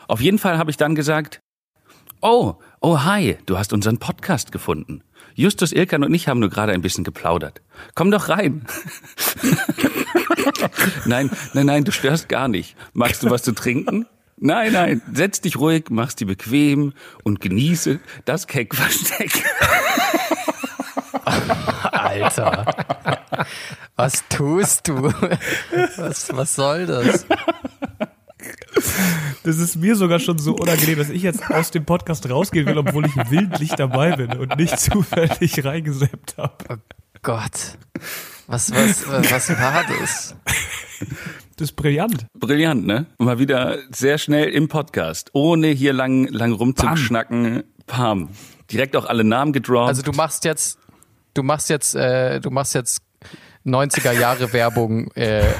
Auf jeden Fall habe ich dann gesagt, oh, hi, du hast unseren Podcast gefunden. Justus, Ilkan und ich haben nur gerade ein bisschen geplaudert. Komm doch rein. Nein, du störst gar nicht. Magst du was zu trinken? Nein, setz dich ruhig, mach's dir bequem und genieße das Keckversteck. Alter, was tust du? Was soll das? Das ist mir sogar schon so unangenehm, dass ich jetzt aus dem Podcast rausgehen will, obwohl ich willentlich dabei bin und nicht zufällig reingesappt habe. Oh Gott, was war das? Das ist brillant. Brillant, ne? Mal wieder sehr schnell im Podcast, ohne hier lang rumzuschnacken. Pam. Direkt auch alle Namen gedroppt. Also du machst jetzt 90er Jahre Werbung.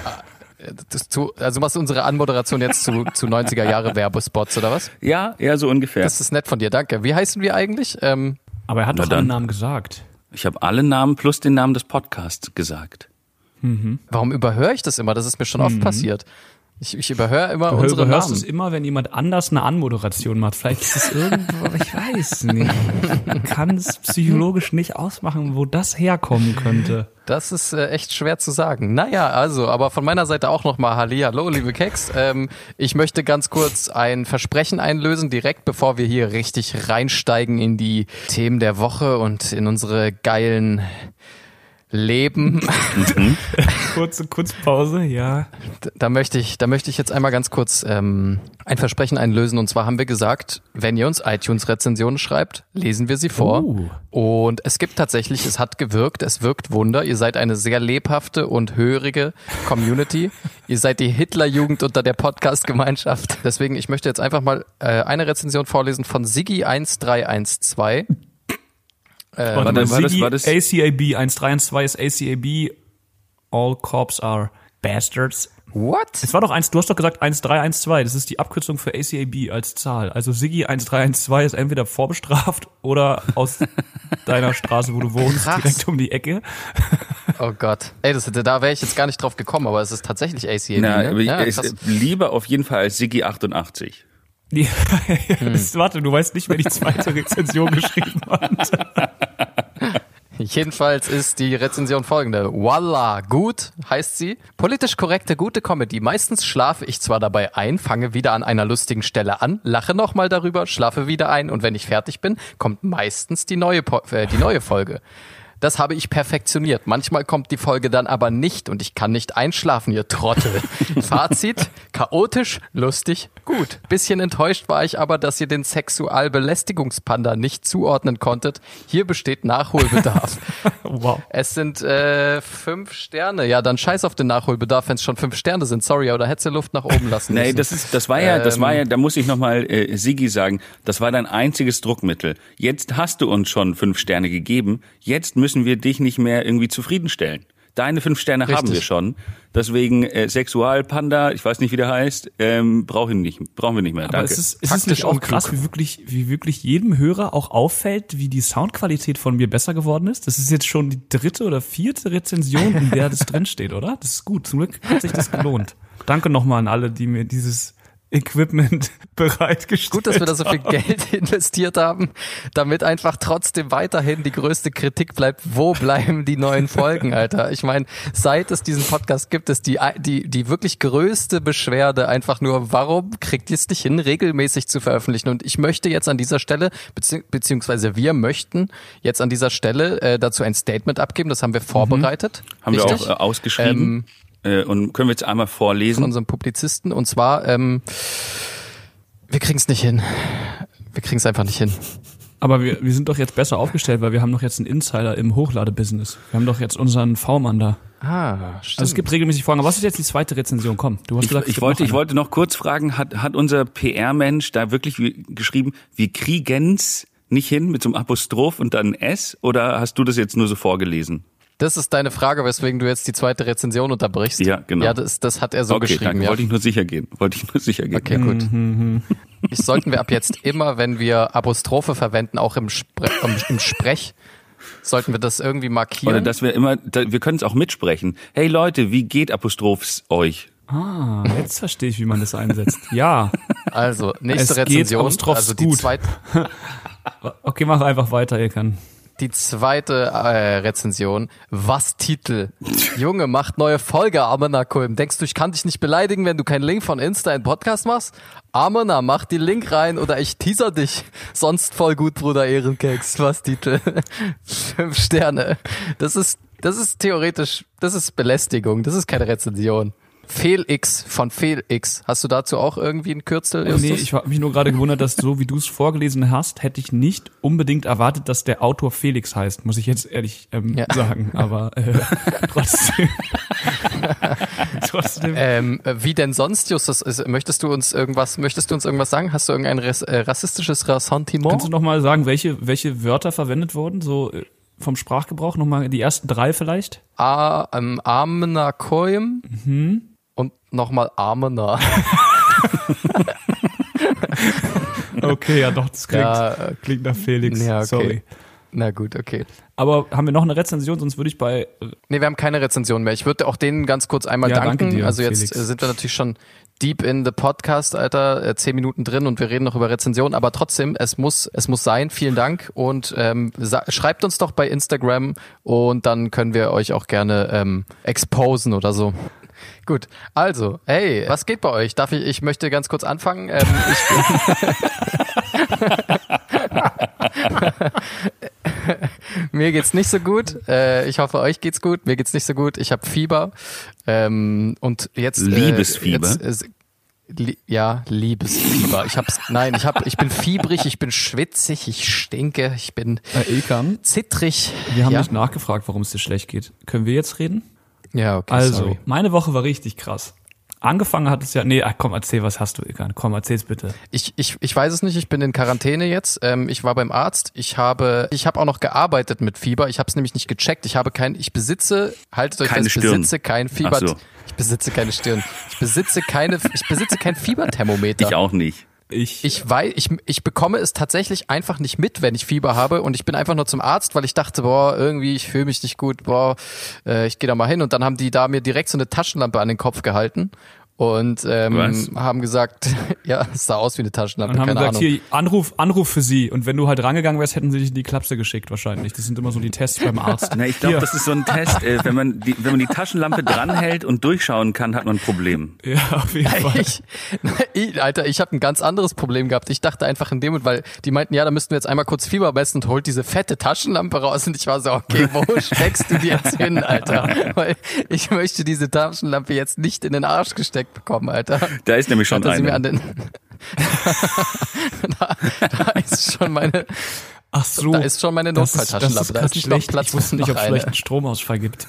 Also du machst unsere Anmoderation jetzt zu 90er Jahre Werbespots oder was? Ja, so ungefähr. Das ist nett von dir, danke. Wie heißen wir eigentlich? Aber er hat doch alle Namen gesagt. Ich habe alle Namen plus den Namen des Podcasts gesagt. Warum überhöre ich das immer? Das ist mir schon oft passiert. Ich überhöre immer unsere Namen. Du hörst es immer, wenn jemand anders eine Anmoderation macht. Vielleicht ist es irgendwo, aber ich weiß nicht. Ich kann es psychologisch nicht ausmachen, wo das herkommen könnte. Das ist echt schwer zu sagen. Naja, also, aber von meiner Seite auch nochmal Hallihallo, liebe Keks. Ich möchte ganz kurz ein Versprechen einlösen, direkt bevor wir hier richtig reinsteigen in die Themen der Woche und in unsere geilen Leben. Kurze Kunstpause, ja. Da möchte ich jetzt einmal ganz kurz ein Versprechen einlösen. Und zwar haben wir gesagt, wenn ihr uns iTunes-Rezensionen schreibt, lesen wir sie vor. Und es hat gewirkt, es wirkt Wunder. Ihr seid eine sehr lebhafte und hörige Community. Ihr seid die Hitlerjugend unter der Podcast-Gemeinschaft. Deswegen, ich möchte jetzt einfach mal eine Rezension vorlesen von Siggi1312. War das ACAB 1312 ist ACAB, all cops are bastards. What? Es war doch du hast doch gesagt 1312, das ist die Abkürzung für ACAB als Zahl. Also Siggi 1312 ist entweder vorbestraft oder aus deiner Straße, wo du wohnst, Krass. Direkt um die Ecke. Oh Gott. Ey, da wäre ich jetzt gar nicht drauf gekommen, aber es ist tatsächlich ACAB, ne? Ja, lieber auf jeden Fall als Siggi 88. Ja, warte, du weißt nicht, wer die zweite Rezension geschrieben hat. Jedenfalls ist die Rezension folgende. Voila, gut, heißt sie. Politisch korrekte, gute Comedy. Meistens schlafe ich zwar dabei ein, fange wieder an einer lustigen Stelle an, lache nochmal darüber, schlafe wieder ein und wenn ich fertig bin, kommt meistens die neue Folge. Das habe ich perfektioniert. Manchmal kommt die Folge dann aber nicht und ich kann nicht einschlafen, ihr Trottel. Fazit, chaotisch, lustig, gut. Bisschen enttäuscht war ich aber, dass ihr den Sexualbelästigungspanda nicht zuordnen konntet. Hier besteht Nachholbedarf. Wow. Es sind 5 Sterne. Ja, dann scheiß auf den Nachholbedarf, wenn es schon 5 Sterne sind. Sorry, aber da hättest du Luft nach oben lassen müssen. Nee, das war ja, da muss ich nochmal Siggi sagen, das war dein einziges Druckmittel. Jetzt hast du uns schon 5 Sterne gegeben, jetzt müssen wir dich nicht mehr irgendwie zufriedenstellen. Deine 5 Sterne Richtig. haben wir schon. Deswegen Sexualpanda, ich weiß nicht, wie der heißt, brauchen wir nicht mehr. Aber Danke. ist es nicht auch krass, wie wirklich jedem Hörer auch auffällt, wie die Soundqualität von mir besser geworden ist? Das ist jetzt schon die 3. oder 4. Rezension, in der das drinsteht, oder? Das ist gut. Zum Glück hat sich das gelohnt. Danke nochmal an alle, die mir dieses Equipment bereitgestellt. Gut, dass wir da so viel Geld investiert haben, damit einfach trotzdem weiterhin die größte Kritik bleibt. Wo bleiben die neuen Folgen, Alter? Ich meine, seit es diesen Podcast gibt, ist die wirklich größte Beschwerde einfach nur, warum kriegt ihr es nicht hin, regelmäßig zu veröffentlichen? Und ich möchte jetzt an dieser Stelle, beziehungsweise wir möchten jetzt an dieser Stelle dazu ein Statement abgeben. Das haben wir vorbereitet. Haben Richtig? wir auch ausgeschrieben. Und können wir jetzt einmal vorlesen? Von unserem Publizisten. Und zwar, wir kriegen es nicht hin. Wir kriegen es einfach nicht hin. Aber wir sind doch jetzt besser aufgestellt, weil wir haben doch jetzt einen Insider im Hochladebusiness. Wir haben doch jetzt unseren V-Mann da. Ah, stimmt. Also es gibt regelmäßig Folgen. Aber was ist jetzt die zweite Rezension? Komm, du hast gesagt, ich wollte noch kurz fragen, hat unser PR-Mensch da wirklich geschrieben, wir kriegen's nicht hin mit so einem Apostroph und dann S? Oder hast du das jetzt nur so vorgelesen? Das ist deine Frage, weswegen du jetzt die zweite Rezension unterbrichst. Ja, genau. Ja, das hat er so geschrieben. Danke. Ja. Wollte ich nur sicher gehen. Okay, gut. Sollten wir ab jetzt immer, wenn wir Apostrophe verwenden, auch im Sprech, sollten wir das irgendwie markieren? Oder dass wir können es auch mitsprechen. Hey Leute, wie geht Apostrophs euch? Jetzt verstehe ich, wie man das einsetzt. Ja. Also, nächste Es Rezension. geht, aber es Also die gut. zweite. Okay, mach einfach weiter, Ekan. Die zweite Rezension, was Titel? Junge, macht neue Folge, Amena Kulm. Denkst du, ich kann dich nicht beleidigen, wenn du keinen Link von Insta in Podcast machst? Amena, mach die Link rein oder ich teaser dich. Sonst voll gut, Bruder Ehrenkeks. Was Titel? 5 Sterne. Das ist theoretisch, das ist Belästigung, das ist keine Rezension. Felix von Felix. Hast du dazu auch irgendwie ein Kürzel? Nee, ich habe mich nur gerade gewundert, dass so wie du es vorgelesen hast, hätte ich nicht unbedingt erwartet, dass der Autor Felix heißt, muss ich jetzt ehrlich sagen. Aber trotzdem. Wie denn sonst, Justus? Möchtest du uns irgendwas sagen? Hast du irgendein rassistisches Ressentiment? Kannst du noch mal sagen, welche Wörter verwendet wurden? So vom Sprachgebrauch nochmal die ersten 3 vielleicht? Amena Koim und nochmal Amena. Okay, ja doch, das klingt nach Felix. Ja, okay. Sorry. Na gut, okay. Aber haben wir noch eine Rezension? Sonst würde ich Nee, wir haben keine Rezension mehr. Ich würde auch denen ganz kurz einmal danken. Danke dir, also jetzt Felix. sind wir natürlich schon deep in the Podcast, Alter. 10 Minuten drin und wir reden noch über Rezensionen. Aber trotzdem, es muss sein. Vielen Dank. Und schreibt uns doch bei Instagram und dann können wir euch auch gerne exposen oder so. Gut, also, hey, was geht bei euch? Ich möchte ganz kurz anfangen. Mir geht's nicht so gut. Ich hoffe, euch geht's gut. Mir geht's nicht so gut. Ich habe Fieber. Und jetzt Liebesfieber? Liebesfieber. Ich bin fiebrig, ich bin schwitzig, ich stinke, ich bin Ekan, zittrig. wir haben nicht nachgefragt, warum es dir schlecht geht. Können wir jetzt reden? Ja, okay, Also, sorry. meine Woche war richtig krass. Angefangen hat es ja, komm, erzähl, was hast du, Ekan? Komm, erzähl's bitte. Ich weiß es nicht, ich bin in Quarantäne jetzt. Ich war beim Arzt. Ich habe auch noch gearbeitet mit Fieber. Ich habe es nämlich nicht gecheckt. Ich besitze kein Fieber. Ach so. Ich besitze keine Stirn. Ich besitze kein Fieberthermometer. Ich auch nicht. Ich bekomme es tatsächlich einfach nicht mit, wenn ich Fieber habe, und ich bin einfach nur zum Arzt, weil ich dachte, irgendwie, ich fühle mich nicht gut, ich gehe da mal hin, und dann haben die da mir direkt so eine Taschenlampe an den Kopf gehalten und haben gesagt, ja, es sah aus wie eine Taschenlampe, Und haben keine gesagt, Ahnung. hier, Anruf für Sie. Und wenn du halt rangegangen wärst, hätten sie dich in die Klapse geschickt wahrscheinlich. Das sind immer so die Tests beim Arzt. Na, ich glaube, das ist so ein Test. Wenn man die Taschenlampe dranhält und durchschauen kann, hat man ein Problem. Ja, auf jeden Fall. Ich habe ein ganz anderes Problem gehabt. Ich dachte einfach in dem Moment, weil die meinten, ja, da müssten wir jetzt einmal kurz Fieber messen, und holt diese fette Taschenlampe raus, und ich war so, okay, wo steckst du die jetzt hin, Alter? Weil ich möchte diese Taschenlampe jetzt nicht in den Arsch gesteckt bekommen, Alter. Da ist nämlich schon Hatte sie mir eine. an den da ist schon meine Ach so. Da ist schon meine Notfalltaschenlampe. Da ist nicht noch Platz, ich wusste nicht, ob es vielleicht einen Stromausfall gibt.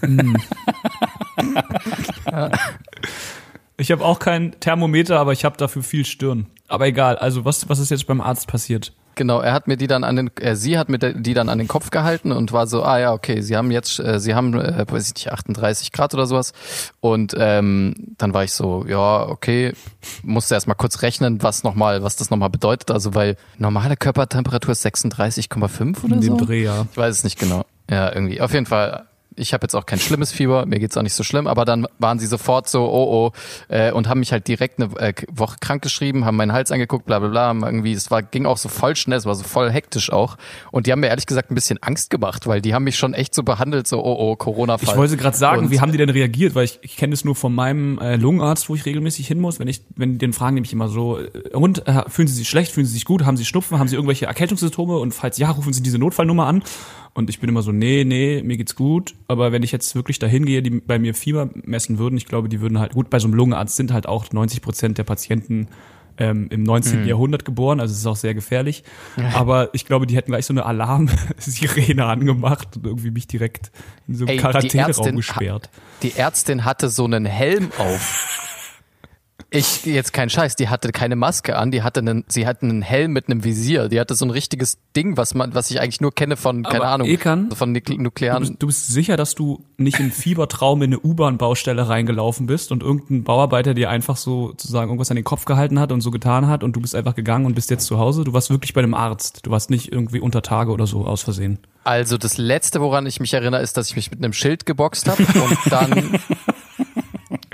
Ich habe auch kein Thermometer, aber ich habe dafür viel Stirn. Aber egal, also was ist jetzt beim Arzt passiert? Genau, sie hat mir die dann an den Kopf gehalten und war so, okay, sie haben, weiß ich nicht, 38 Grad oder sowas. Und dann war ich so, ja, okay, musste erst mal kurz rechnen, was das nochmal bedeutet. Also, weil normale Körpertemperatur ist 36,5 oder so. In dem Dreh, ja. Ich weiß es nicht genau. Ja, irgendwie. Auf jeden Fall. Ich habe jetzt auch kein schlimmes Fieber, mir geht's auch nicht so schlimm, aber dann waren sie sofort so, und haben mich halt direkt eine Woche krank geschrieben, haben meinen Hals angeguckt, bla bla bla, haben irgendwie, ging auch so voll schnell, es war so voll hektisch auch, und die haben mir ehrlich gesagt ein bisschen Angst gemacht, weil die haben mich schon echt so behandelt, so, Corona-Fall. Ich wollte gerade sagen, wie haben die denn reagiert, weil ich kenne es nur von meinem Lungenarzt, wo ich regelmäßig hin muss, wenn die den fragen, nämlich immer so, fühlen Sie sich schlecht, fühlen Sie sich gut, haben Sie Schnupfen, haben Sie irgendwelche Erkältungssymptome, und falls ja, rufen Sie diese Notfallnummer an. Und ich bin immer so, nee, mir geht's gut. Aber wenn ich jetzt wirklich dahin gehe, die bei mir Fieber messen würden, ich glaube, die würden halt, gut, bei so einem Lungenarzt sind halt auch 90% der Patienten im 19. Jahrhundert geboren, also es ist auch sehr gefährlich. Aber ich glaube, die hätten gleich so eine Alarm-Sirene angemacht und irgendwie mich direkt in so einen Quarantäneraum gesperrt. Die Ärztin hatte so einen Helm auf. Jetzt kein Scheiß, die hatte keine Maske an, sie hatte einen Helm mit einem Visier, die hatte so ein richtiges Ding, was ich eigentlich nur kenne von, keine Ahnung, Ekan, von nuklearen. Du bist sicher, dass du nicht im Fiebertraum in eine U-Bahn-Baustelle reingelaufen bist und irgendein Bauarbeiter dir einfach so sozusagen irgendwas an den Kopf gehalten hat und so getan hat und du bist einfach gegangen und bist jetzt zu Hause? Du warst wirklich bei einem Arzt, du warst nicht irgendwie unter Tage oder so aus Versehen. Also das Letzte, woran ich mich erinnere, ist, dass ich mich mit einem Schild geboxt habe und dann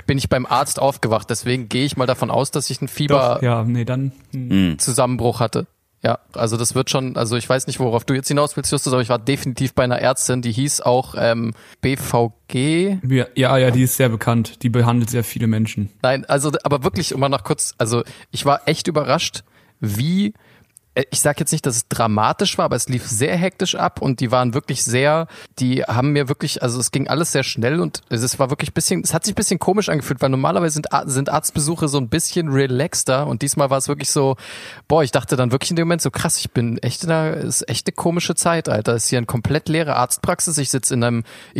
bin ich beim Arzt aufgewacht. Deswegen gehe ich mal davon aus, dass ich einen Fieberzusammenbruch hatte. Ja, also das wird schon, also ich weiß nicht, worauf du jetzt hinaus willst, Justus, aber ich war definitiv bei einer Ärztin, die hieß auch BVG. Ja, die ist sehr bekannt. Die behandelt sehr viele Menschen. Nein, also aber wirklich, um mal noch kurz, also ich war echt überrascht, wie, ich sag jetzt nicht, dass es dramatisch war, aber es lief sehr hektisch ab und die waren wirklich die haben mir wirklich, also es ging alles sehr schnell und es war wirklich es hat sich ein bisschen komisch angefühlt, weil normalerweise sind Arztbesuche so ein bisschen relaxter und diesmal war es wirklich so, ich dachte dann wirklich in dem Moment so krass, ist echt eine komische Zeit, Alter. Es ist hier eine komplett leere Arztpraxis, ich sitze in einem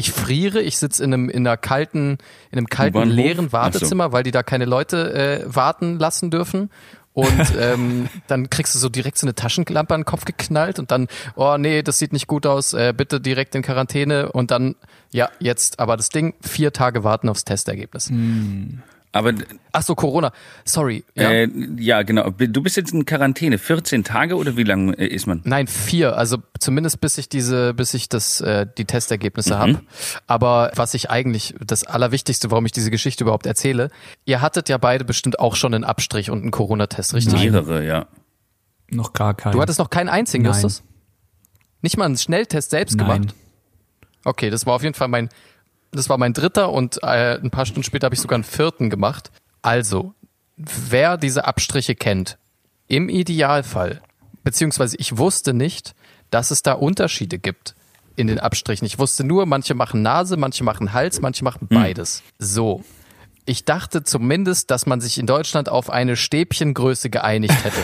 kalten, leeren Wartezimmer, weil die da keine Leute warten lassen dürfen. Und dann kriegst du so direkt so eine Taschenlampe an den Kopf geknallt und dann, oh nee, das sieht nicht gut aus, bitte direkt in Quarantäne und dann, ja, jetzt aber das Ding, 4 Tage warten aufs Testergebnis. Aber ach so, Corona, sorry. Ja, ja, genau. Du bist jetzt in Quarantäne, 14 Tage oder wie lange ist man? Nein, 4, also zumindest bis ich die Testergebnisse habe. Aber was ich eigentlich, das Allerwichtigste, warum ich diese Geschichte überhaupt erzähle, ihr hattet ja beide bestimmt auch schon einen Abstrich und einen Corona-Test, richtig? Mehrere, ja. Noch gar keinen. Du hattest noch keinen einzigen, Nein. Justus? Nicht mal einen Schnelltest selbst gemacht? Okay, das war auf jeden Fall mein 3. und ein paar Stunden später habe ich sogar einen 4. gemacht. Also, wer diese Abstriche kennt, im Idealfall, beziehungsweise ich wusste nicht, dass es da Unterschiede gibt in den Abstrichen. Ich wusste nur, manche machen Nase, manche machen Hals, manche machen beides. So. Ich dachte zumindest, dass man sich in Deutschland auf eine Stäbchengröße geeinigt hätte.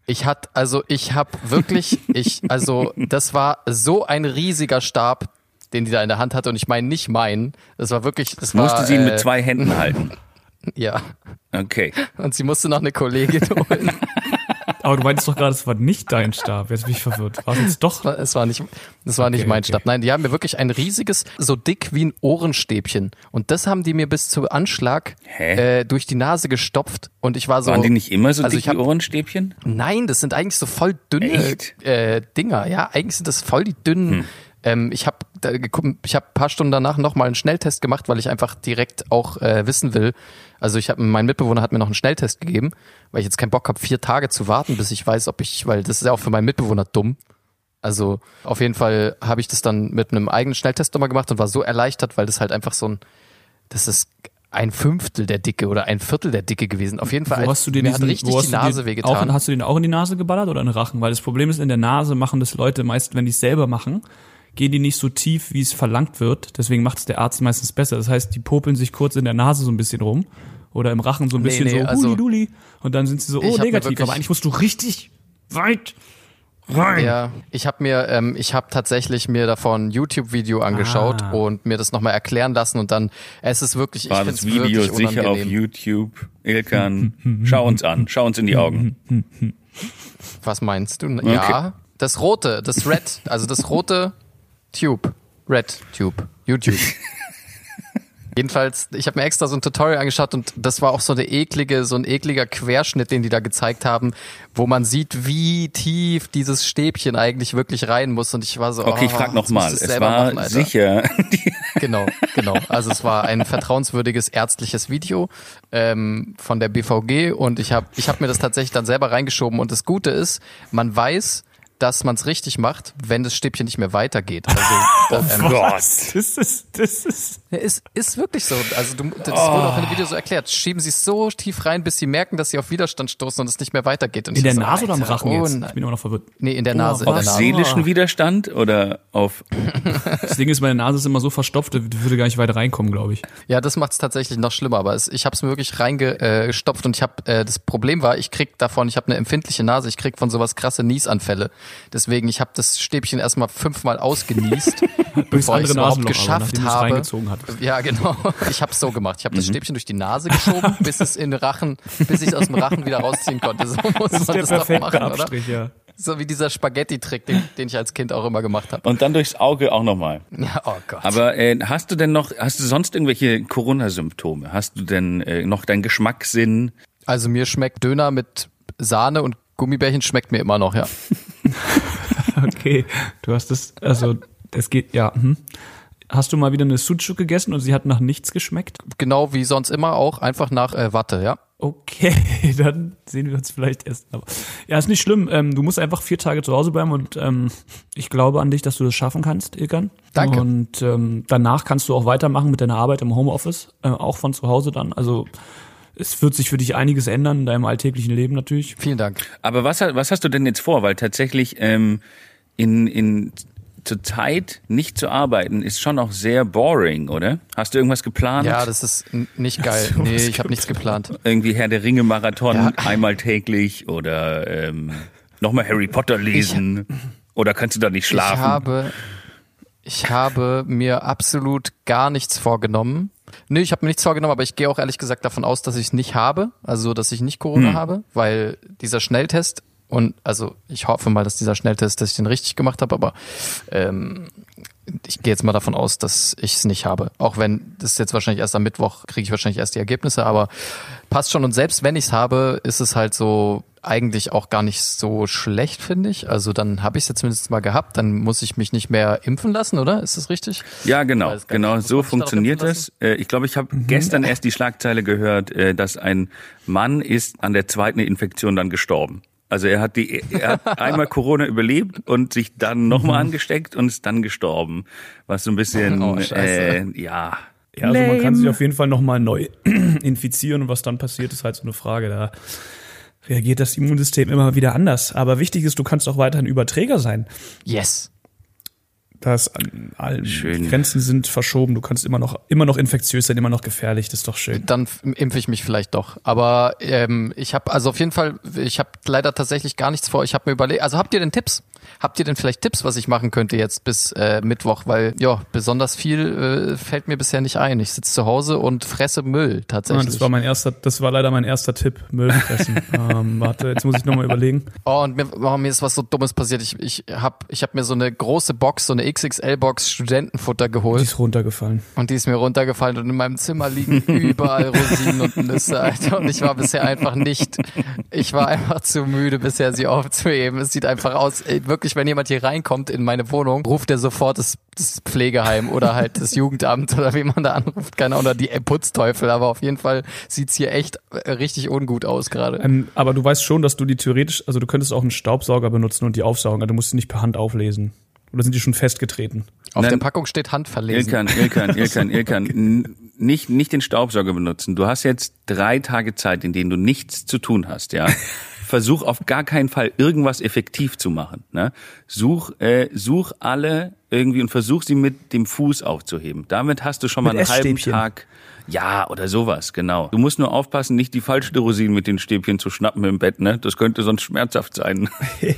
Das war so ein riesiger Stab, den die da in der Hand hatte und ich meine nicht meinen. Das war wirklich, musste sie ihn mit 2 Händen halten. Ja. Okay. Und sie musste noch eine Kollegin holen. Aber du meintest doch gerade, es war nicht dein Stab. Jetzt bin ich verwirrt. War es jetzt doch? Das war nicht mein Stab. Nein, die haben mir wirklich ein riesiges, so dick wie ein Ohrenstäbchen. Und das haben die mir bis zu Anschlag durch die Nase gestopft. Und ich war so. Waren die nicht immer so dick wie Ohrenstäbchen? Nein, das sind eigentlich so voll dünne Dinger. Ja, eigentlich sind das voll die dünnen. Ich habe ein paar Stunden danach nochmal einen Schnelltest gemacht, weil ich einfach direkt auch wissen will. Also mein Mitbewohner hat mir noch einen Schnelltest gegeben, weil ich jetzt keinen Bock habe, 4 Tage zu warten, bis ich weiß, weil das ist ja auch für meinen Mitbewohner dumm. Also auf jeden Fall habe ich das dann mit einem eigenen Schnelltest nochmal gemacht und war so erleichtert, weil das halt einfach das ist 1/5 der Dicke oder 1/4 der Dicke gewesen. Auf jeden Fall, hast du die Nase wehgetan. Hast du den auch in die Nase geballert oder in den Rachen? Weil das Problem ist, in der Nase machen das Leute meist, wenn die es selber machen, gehen die nicht so tief, wie es verlangt wird. Deswegen macht es der Arzt meistens besser. Das heißt, die popeln sich kurz in der Nase so ein bisschen rum oder im Rachen so ein bisschen Huli-Duli. Und dann sind sie so, negativ. Aber eigentlich musst du richtig weit rein. Ja, ich habe tatsächlich mir davon ein YouTube-Video angeschaut und mir das nochmal erklären lassen und dann, es ist wirklich, war das Video sicher auf YouTube? Ilkan, schau uns an, schau uns in die Augen. Was meinst du? Okay. Ja, das rote Tube, Red Tube, YouTube. Jedenfalls, ich habe mir extra so ein Tutorial angeschaut und das war auch so ein ekliger Querschnitt, den die da gezeigt haben, wo man sieht, wie tief dieses Stäbchen eigentlich wirklich rein muss und ich war so, okay, ich frag nochmal, es war sicher. Genau. Also es war ein vertrauenswürdiges ärztliches Video von der BVG und ich hab mir das tatsächlich dann selber reingeschoben und das Gute ist, man weiß, dass man es richtig macht, wenn das Stäbchen nicht mehr weitergeht. Also, Das ist wirklich so. Also das wurde auch in dem Video so erklärt. Schieben sie es so tief rein, bis sie merken, dass sie auf Widerstand stoßen und es nicht mehr weitergeht. Und in der Nase oder am Rachen jetzt? Ich bin immer noch verwirrt. Nee, in der Nase. Auf seelischen Widerstand oder auf... Das Ding ist, meine Nase ist immer so verstopft, die würde gar nicht weiter reinkommen, glaube ich. Ja, das macht es tatsächlich noch schlimmer, aber ich habe es mir wirklich reingestopft und das Problem war, ich habe eine empfindliche Nase, ich krieg von sowas krasse Niesanfälle. Deswegen, ich habe das Stäbchen erstmal 5-mal ausgenießt, bevor ich es überhaupt geschafft habe. Ja, genau. Ich habe es so gemacht. Ich habe das Stäbchen durch die Nase geschoben, bis ich es aus dem Rachen wieder rausziehen konnte. So muss man das doch machen, Abstrich, oder? Ja. So wie dieser Spaghetti-Trick, den ich als Kind auch immer gemacht habe. Und dann durchs Auge auch nochmal. Ja, oh Gott. Aber hast du sonst irgendwelche Corona-Symptome? Hast du denn noch deinen Geschmackssinn? Also mir schmeckt Döner mit Sahne und Gummibärchen schmeckt mir immer noch, ja. Okay, du hast es geht, ja. Hast du mal wieder eine Sucuk gegessen und sie hat nach nichts geschmeckt? Genau wie sonst immer auch, einfach nach Watte, ja. Okay, dann sehen wir uns vielleicht erst. Aber ja, ist nicht schlimm. Du musst einfach 4 Tage zu Hause bleiben und ich glaube an dich, dass du das schaffen kannst, Ilkan. Danke. Und danach kannst du auch weitermachen mit deiner Arbeit im Homeoffice, auch von zu Hause dann. Also es wird sich für dich einiges ändern in deinem alltäglichen Leben natürlich. Vielen Dank. Aber was hast du denn jetzt vor? Weil tatsächlich zur Zeit nicht zu arbeiten ist schon auch sehr boring, oder? Hast du irgendwas geplant? Ja, das ist nicht geil. Nee, ich habe nichts geplant. Irgendwie Herr der Ringe Marathon einmal täglich oder nochmal Harry Potter lesen oder kannst du da nicht schlafen? Ich habe mir absolut gar nichts vorgenommen. Nee, ich habe mir nichts vorgenommen, aber ich gehe auch ehrlich gesagt davon aus, dass ich es nicht habe, also dass ich nicht Corona habe, weil dieser Schnelltest und also ich hoffe mal, dass dieser Schnelltest, dass ich den richtig gemacht habe, aber ich gehe jetzt mal davon aus, dass ich es nicht habe. Auch wenn das jetzt wahrscheinlich erst am Mittwoch kriege ich wahrscheinlich erst die Ergebnisse, aber passt schon. Und selbst wenn ich es habe, ist es halt so eigentlich auch gar nicht so schlecht, finde ich. Also dann habe ich es jetzt zumindest mal gehabt, dann muss ich mich nicht mehr impfen lassen, oder? Ist das richtig? Ja, genau so funktioniert das. Ich glaube, ich habe gestern erst die Schlagzeile gehört, dass ein Mann ist an der zweiten Infektion dann gestorben. Also er hat einmal Corona überlebt und sich dann nochmal angesteckt und ist dann gestorben. Was so ein bisschen, Ja, also man kann sich auf jeden Fall nochmal neu infizieren und was dann passiert, ist halt so eine Frage. Da reagiert das Immunsystem immer wieder anders. Aber wichtig ist, du kannst auch weiterhin Überträger sein. Yes. Das an allen Grenzen sind verschoben. Du kannst immer noch infektiös sein, immer noch gefährlich. Das ist doch schön. Dann impfe ich mich vielleicht doch. Aber ich habe leider tatsächlich gar nichts vor. Ich habe mir überlegt, also habt ihr denn Tipps? Habt ihr denn vielleicht Tipps, was ich machen könnte jetzt bis Mittwoch? Weil ja, besonders viel fällt mir bisher nicht ein. Ich sitze zu Hause und fresse Müll tatsächlich. Das war leider mein erster Tipp, Müll fressen. Warte, jetzt muss ich nochmal überlegen. Oh, und mir ist was so Dummes passiert. Ich hab mir so eine große Box, so eine XXL-Box Studentenfutter geholt. Die ist runtergefallen. Und die ist mir runtergefallen und in meinem Zimmer liegen überall Rosinen und Nüsse, Alter. Und ich war bisher einfach zu müde, bisher sie aufzuheben. Es sieht einfach aus, wirklich, wenn jemand hier reinkommt in meine Wohnung, ruft er sofort das Pflegeheim oder halt das Jugendamt oder wie man da anruft, keine Ahnung, oder die Putzteufel. Aber auf jeden Fall sieht's hier echt richtig ungut aus gerade. Aber du weißt schon, dass du die theoretisch, also du könntest auch einen Staubsauger benutzen und die aufsaugen, also du musst sie nicht per Hand auflesen. Oder sind die schon festgetreten? Auf der Packung steht handverlesen. Ilkan, nicht den Staubsauger benutzen. Du hast jetzt 3 Tage Zeit, in denen du nichts zu tun hast, ja. Versuch auf gar keinen Fall irgendwas effektiv zu machen, ne? Such alle irgendwie und versuch sie mit dem Fuß aufzuheben. Damit hast du schon mal einen halben Tag. Ja, oder sowas, genau. Du musst nur aufpassen, nicht die falsche Rosine mit den Stäbchen zu schnappen im Bett, ne? Das könnte sonst schmerzhaft sein.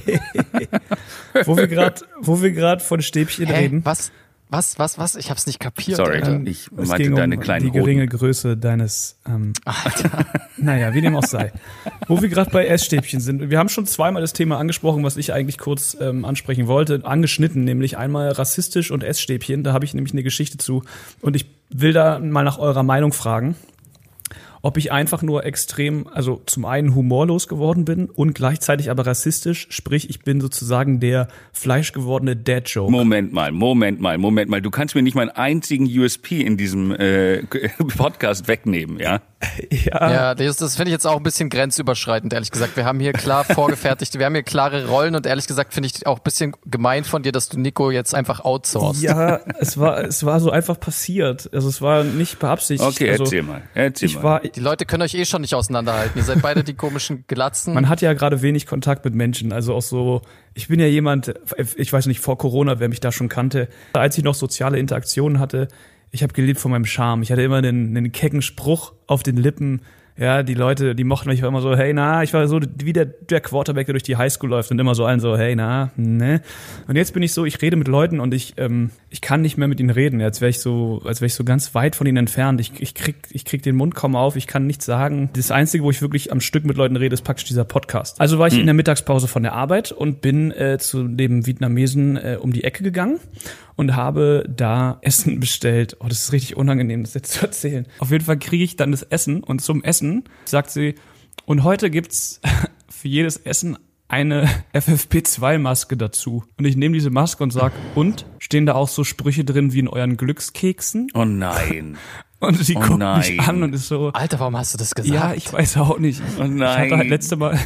Wo wir gerade von Stäbchen reden. Was? Ich hab's nicht kapiert. Sorry, ich meinte deine kleinen die geringe Größe deines, Alter. Naja, wie dem auch sei. Wo wir gerade bei Essstäbchen sind. Wir haben schon zweimal das Thema angesprochen, was ich eigentlich kurz ansprechen wollte. Angeschnitten, nämlich einmal rassistisch und Essstäbchen. Da habe ich nämlich eine Geschichte zu. Und ich will da mal nach eurer Meinung fragen, ob ich einfach nur extrem, also zum einen humorlos geworden bin und gleichzeitig aber rassistisch, sprich ich bin sozusagen der fleischgewordene Dad-Joke. Moment mal. Du kannst mir nicht meinen einzigen USP in diesem Podcast wegnehmen, ja? Ja, das finde ich jetzt auch ein bisschen grenzüberschreitend, ehrlich gesagt. Wir haben hier klar vorgefertigt, wir haben hier klare Rollen und ehrlich gesagt finde ich auch ein bisschen gemein von dir, dass du Nico jetzt einfach outsourcest. Ja, es war so einfach passiert. Also es war nicht beabsichtigt. Okay, erzähl mal. Die Leute können euch schon nicht auseinanderhalten. Ihr seid beide die komischen Glatzen. Man hat ja gerade wenig Kontakt mit Menschen. Also auch so, ich bin ja jemand, ich weiß nicht, vor Corona, wer mich da schon kannte, als ich noch soziale Interaktionen hatte, ich habe gelebt von meinem Charme. Ich hatte immer einen kecken Spruch auf den Lippen. Ja, die Leute, die mochten mich, ich war immer so, hey, na, ich war so wie der Quarterback, der durch die Highschool läuft und immer so allen so, hey, na, ne. Und jetzt bin ich so, ich rede mit Leuten und ich kann nicht mehr mit ihnen reden, als wäre ich so ganz weit von ihnen entfernt. Ich krieg den Mund kaum auf, ich kann nichts sagen. Das Einzige, wo ich wirklich am Stück mit Leuten rede, ist praktisch dieser Podcast. Also war ich in der Mittagspause von der Arbeit und bin zu dem Vietnamesen um die Ecke gegangen und habe da Essen bestellt. Oh, das ist richtig unangenehm, das jetzt zu erzählen. Auf jeden Fall kriege ich dann das Essen und zum Essen sagt sie, und heute gibt's für jedes Essen eine FFP2-Maske dazu. Und ich nehme diese Maske und sag, und? Stehen da auch so Sprüche drin wie in euren Glückskeksen? Oh nein. Und sie guckt mich an und ist so... Alter, warum hast du das gesagt? Ja, ich weiß auch nicht. Oh nein. Ich hatte halt letztes Mal...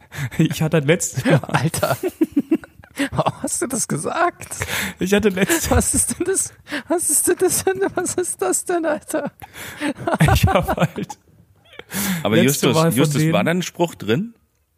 Alter, warum hast du das gesagt? Ich hatte letztes Was ist denn das? Was ist das denn, Alter? Ich habe halt... Aber letzte Mal von Justus, denen- war da ein Spruch drin?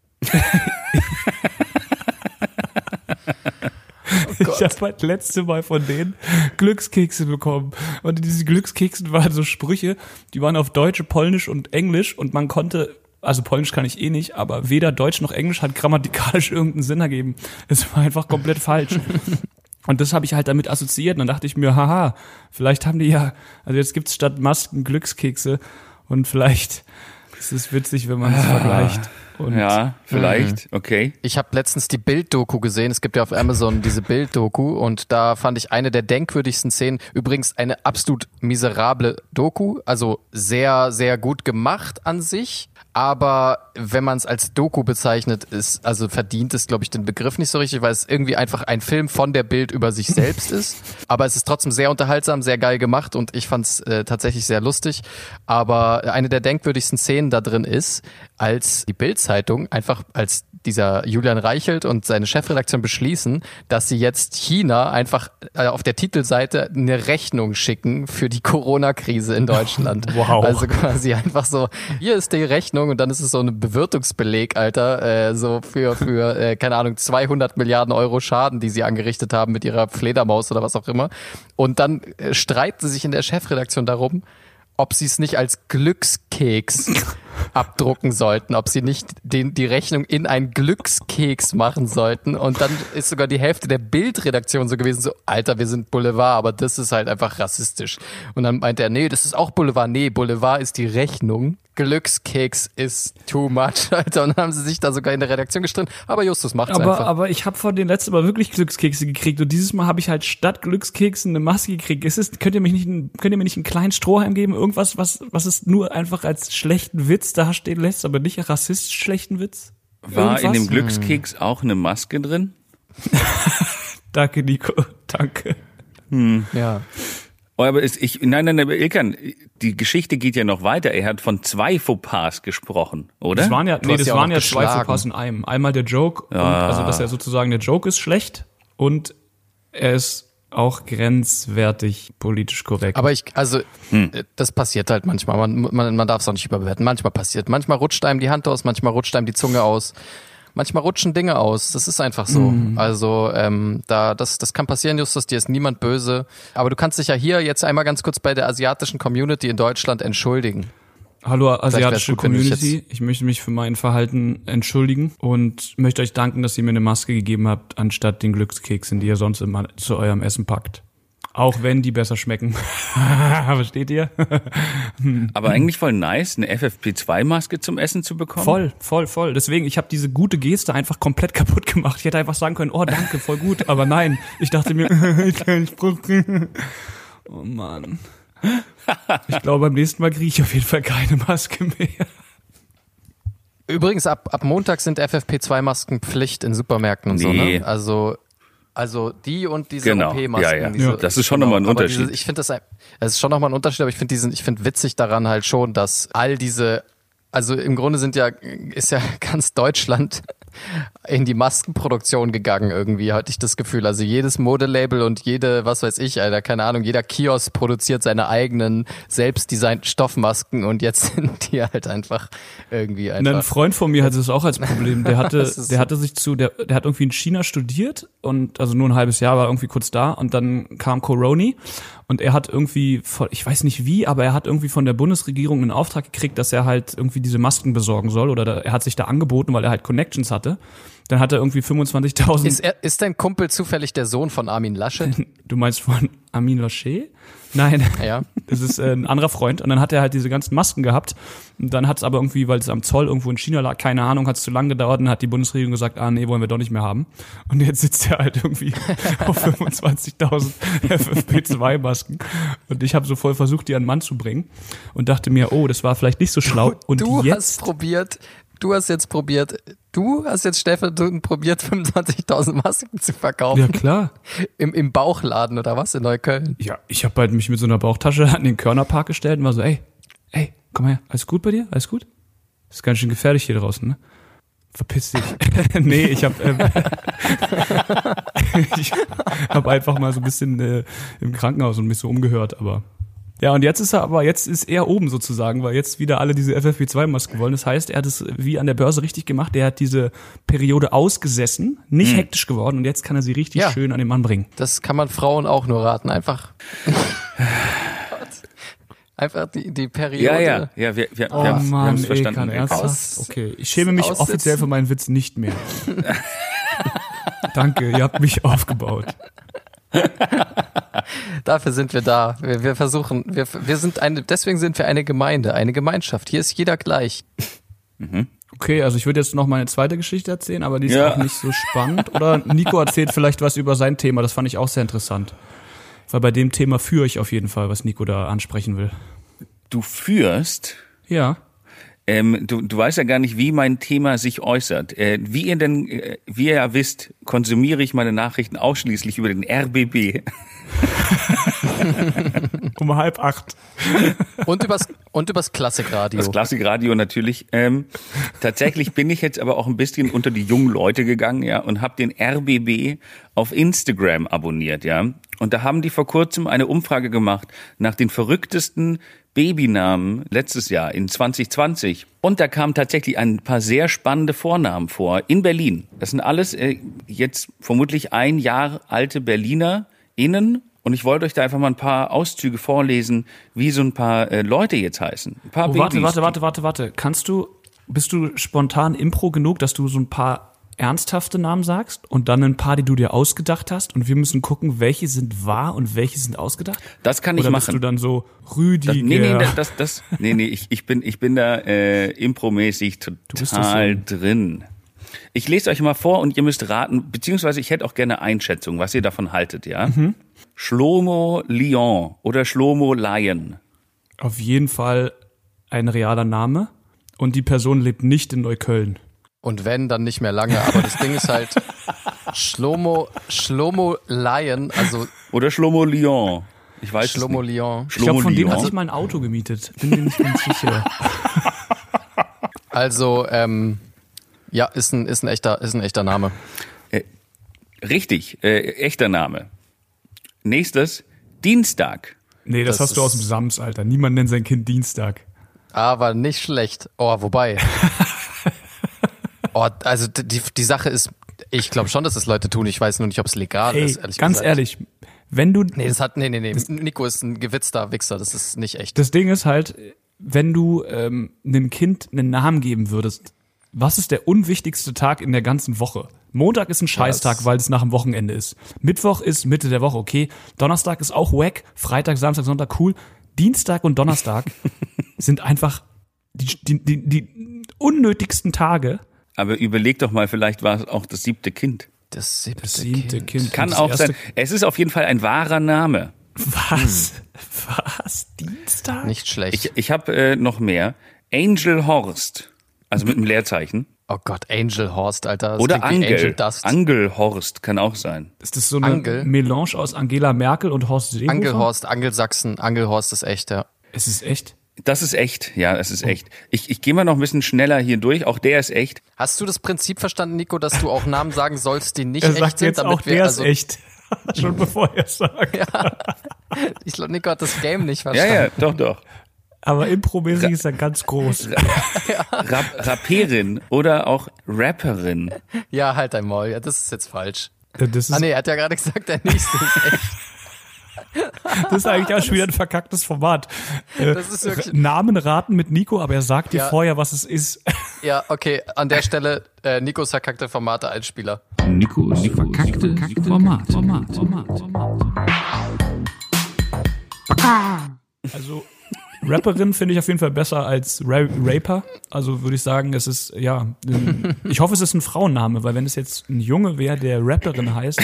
Ich habe halt letzte Mal von denen Glückskekse bekommen. Und in diesen Glückskeksen waren so Sprüche, die waren auf Deutsch, Polnisch und Englisch und man konnte, also Polnisch kann ich eh nicht, aber weder Deutsch noch Englisch hat grammatikalisch irgendeinen Sinn ergeben. Es war einfach komplett falsch. Und das habe ich halt damit assoziiert. Und dann dachte ich mir, haha, vielleicht haben die ja, also jetzt gibt's statt Masken Glückskekse und vielleicht ist es witzig, wenn man es vergleicht. Und Ja, vielleicht. Okay. Ich habe letztens die Bild-Doku gesehen. Es gibt ja auf Amazon diese Bild-Doku und da fand ich eine der denkwürdigsten Szenen. Übrigens eine absolut miserable Doku, also sehr, sehr gut gemacht an sich. Aber wenn man es als Doku bezeichnet, ist, also verdient es, glaube ich, den Begriff nicht so richtig, weil es irgendwie einfach ein Film von der Bild über sich selbst ist. Aber es ist trotzdem sehr unterhaltsam, sehr geil gemacht und ich fand es tatsächlich sehr lustig. Aber eine der denkwürdigsten Szenen da drin ist, als die Bild-Zeitung einfach als dieser Julian Reichelt und seine Chefredaktion beschließen, dass sie jetzt China einfach auf der Titelseite eine Rechnung schicken für die Corona-Krise in Deutschland. Wow. Also quasi einfach so, hier ist die Rechnung und dann ist es so ein Bewirtungsbeleg, Alter, so für keine Ahnung, 200 Milliarden Euro Schaden, die sie angerichtet haben mit ihrer Fledermaus oder was auch immer. Und dann streiten sie sich in der Chefredaktion darum, ob sie es nicht als Glückskeks abdrucken sollten, ob sie nicht die Rechnung in einen Glückskeks machen sollten. Und dann ist sogar die Hälfte der Bildredaktion so gewesen, so, Alter, wir sind Boulevard, aber das ist halt einfach rassistisch. Und dann meinte er, nee, das ist auch Boulevard. Nee, Boulevard ist die Rechnung. Glückskeks ist too much, Alter. Und dann haben sie sich da sogar in der Redaktion gestritten. Aber Justus macht's einfach. Aber ich habe von den letzten Mal wirklich Glückskekse gekriegt und dieses Mal habe ich halt statt Glückskeksen eine Maske gekriegt. Könnt ihr mir nicht einen kleinen Strohhalm geben? Irgendwas, was es nur einfach als schlechten Witz dastehen lässt, aber nicht rassistisch schlechten Witz? War in dem Irgendwas? Glückskeks auch eine Maske drin? Danke, Nico. Danke. Ja. Oh, aber nein, aber Ilkan, die Geschichte geht ja noch weiter. Er hat von 2 Fauxpas gesprochen, oder? Das waren ja, Du hast das ja auch waren noch ja 2 geschlagen. Fauxpas in einem. Einmal der Joke, und, also dass er sozusagen, der Joke ist schlecht und er ist auch grenzwertig politisch korrekt. Aber das passiert halt manchmal. Man darf es auch nicht überbewerten. Manchmal passiert. Manchmal rutscht einem die Hand aus, manchmal rutscht einem die Zunge aus. Manchmal rutschen Dinge aus. Das ist einfach so. Also das kann passieren, Justus, dir ist niemand böse. Aber du kannst dich ja hier jetzt einmal ganz kurz bei der asiatischen Community in Deutschland entschuldigen. Hallo wär's asiatische gut, wenn du dich Community, ich möchte mich für mein Verhalten entschuldigen und möchte euch danken, dass ihr mir eine Maske gegeben habt, anstatt den Glückskeksen, die ihr sonst immer zu eurem Essen packt. Auch wenn die besser schmecken. Versteht ihr? Aber eigentlich voll nice, eine FFP2-Maske zum Essen zu bekommen. Voll. Deswegen, ich habe diese gute Geste einfach komplett kaputt gemacht. Ich hätte einfach sagen können, oh danke, voll gut. Aber nein, ich dachte mir, oh Mann. Ich glaube, beim nächsten Mal kriege ich auf jeden Fall keine Maske mehr. Übrigens, ab Montag sind FFP2-Masken Pflicht in Supermärkten und Nee. so, ne? Also die und diese Genau. OP-Masken. Ja. Diese, Das ist schon nochmal ein aber Unterschied. ich finde das ist schon nochmal ein Unterschied, aber ich finde witzig daran halt schon, dass all diese, also im Grunde ist ja ganz Deutschland in die Maskenproduktion gegangen irgendwie, hatte ich das Gefühl. Also jedes Modelabel und jede, was weiß ich, Alter, keine Ahnung, jeder Kiosk produziert seine eigenen selbstdesignten Stoffmasken und jetzt sind die halt einfach irgendwie Ein Freund von mir hatte es auch als Problem. Der hat irgendwie in China studiert und also nur ein halbes Jahr war irgendwie kurz da und dann kam Corona und er hat irgendwie, ich weiß nicht wie, aber er hat irgendwie von der Bundesregierung einen Auftrag gekriegt, dass er halt irgendwie diese Masken besorgen soll oder er hat sich da angeboten, weil er halt Connections hatte. Dann hat er irgendwie 25.000. Ist dein Kumpel zufällig der Sohn von Armin Laschet? Du meinst von Armin Laschet? Nein, Ja. das ist ein anderer Freund. Und dann hat er halt diese ganzen Masken gehabt. Und dann hat es aber irgendwie, weil es am Zoll irgendwo in China lag, keine Ahnung, hat es zu lange gedauert. Und dann hat die Bundesregierung gesagt, nee, wollen wir doch nicht mehr haben. Und jetzt sitzt er halt irgendwie auf 25.000 FFP2-Masken. Und ich habe so voll versucht, die an den Mann zu bringen. Und dachte mir, oh, das war vielleicht nicht so schlau. Und Du jetzt hast probiert, du hast jetzt stellvertretend probiert, 25.000 Masken zu verkaufen. Ja, klar. Im Bauchladen oder was in Neukölln? Ja, ich habe halt mich mit so einer Bauchtasche an den Körnerpark gestellt und war so, ey, komm mal her, alles gut bei dir? Alles gut? Ist ganz schön gefährlich hier draußen, ne? Verpiss dich. Nee, ich hab einfach mal so ein bisschen im Krankenhaus und mich so umgehört, aber ja, und jetzt ist er oben sozusagen, weil jetzt wieder alle diese FFP2-Masken wollen. Das heißt, er hat es wie an der Börse richtig gemacht. Er hat diese Periode ausgesessen, nicht hektisch geworden und jetzt kann er sie richtig schön an den Mann bringen. Das kann man Frauen auch nur raten. Einfach die Periode. Ja, wir haben es verstanden. Okay, ich schäme mich offiziell für meinen Witz nicht mehr. Danke, ihr habt mich aufgebaut. Dafür sind wir da. Wir versuchen, deswegen sind wir eine Gemeinde, eine Gemeinschaft. Hier ist jeder gleich. Okay, also ich würde jetzt noch meine zweite Geschichte erzählen, aber die ist auch nicht so spannend. Oder Nico erzählt vielleicht was über sein Thema, das fand ich auch sehr interessant. Weil bei dem Thema führe ich auf jeden Fall, was Nico da ansprechen will. Du führst? Ja. Du weißt ja gar nicht, wie mein Thema sich äußert. Wie ihr ja wisst, konsumiere ich meine Nachrichten ausschließlich über den RBB. Um 7:30. Und übers Klassikradio. Das Klassikradio natürlich. Tatsächlich bin ich jetzt aber auch ein bisschen unter die jungen Leute gegangen, ja, und habe den RBB auf Instagram abonniert, ja. Und da haben die vor kurzem eine Umfrage gemacht nach den verrücktesten Babynamen letztes Jahr in 2020. Und da kamen tatsächlich ein paar sehr spannende Vornamen vor in Berlin. Das sind alles jetzt vermutlich 1 Jahr alte BerlinerInnen. Und ich wollte euch da einfach mal ein paar Auszüge vorlesen, wie so ein paar Leute jetzt heißen. Ein paar Babys. Warte. Bist du spontan Impro genug, dass du so ein paar ernsthafte Namen sagst und dann ein paar, die du dir ausgedacht hast und wir müssen gucken, welche sind wahr und welche sind ausgedacht? Das kann ich machen. Oder bist du dann so Rüdiger? Ich bin da impromäßig total drin. Ich lese euch mal vor und ihr müsst raten, beziehungsweise ich hätte auch gerne Einschätzung, was ihr davon haltet, ja? Shlomo Lion oder Shlomo Lion. Auf jeden Fall ein realer Name und die Person lebt nicht in Neukölln. Und wenn, dann nicht mehr lange. Aber das Ding ist halt Shlomo Lion, also oder Shlomo Lion. Ich weiß Shlomo es nicht. Lion. Ich glaube, von dem hatte ich mal ein Auto gemietet. Bin mir nicht ganz sicher. Also, ja, ist ein echter Name. Richtig, echter Name. Nächstes, Dienstag. Nee, das hast du aus dem Sams, Alter. Niemand nennt sein Kind Dienstag. Aber nicht schlecht. Oh, wobei. Also die Sache ist, ich glaube schon, dass das Leute tun. Ich weiß nur nicht, ob es legal ist, ehrlich ganz gesagt. Ehrlich, wenn du... Nee, Nico ist ein gewitzter Wichser, das ist nicht echt. Das Ding ist halt, wenn du einem Kind einen Namen geben würdest, was ist der unwichtigste Tag in der ganzen Woche? Montag ist ein Scheißtag, weil es nach dem Wochenende ist. Mittwoch ist Mitte der Woche, okay. Donnerstag ist auch wack. Freitag, Samstag, Sonntag, cool. Dienstag und Donnerstag sind einfach die unnötigsten Tage. Aber überleg doch mal, vielleicht war es auch das 7. Kind. Das siebte Kind. Kann auch sein. Es ist auf jeden Fall ein wahrer Name. Was? Dienstag? Nicht schlecht. Ich habe noch mehr. Angel Horst. Also mit einem Leerzeichen. Oh Gott, Angel Horst, Alter. Das oder Angel. Angel Dust. Angel Horst kann auch sein. Ist das so eine Melange aus Angela Merkel und Horst Seehofer? Angel Horst, Angelsachsen. Angel Horst ist echt, ja. Es ist echt? Das ist echt, ja, es ist echt. Ich gehe mal noch ein bisschen schneller hier durch, auch der ist echt. Hast du das Prinzip verstanden, Nico, dass du auch Namen sagen sollst, die nicht echt sind? Er sagt jetzt auch, der ist echt. Schon bevor er es sagt. Ja. Ich glaube, Nico hat das Game nicht verstanden. Ja, doch. Aber impromäßig ist er ganz groß. Rapperin oder auch Rapperin. Ja, halt dein Maul. Ja, das ist jetzt falsch. Nee, er hat ja gerade gesagt, der nächste ist echt. Das ist eigentlich auch schon wieder ein verkacktes Format. Das ist wirklich Namen raten mit Nico, aber er sagt dir vorher, was es ist. Ja, okay. An der Stelle Nikos verkackte Formate Einspieler. Nikos verkackte Format. Also Rapperin finde ich auf jeden Fall besser als Raper. Also würde ich sagen, es ist, ja, ich hoffe, es ist ein Frauenname, weil wenn es jetzt ein Junge wäre, der Rapperin heißt,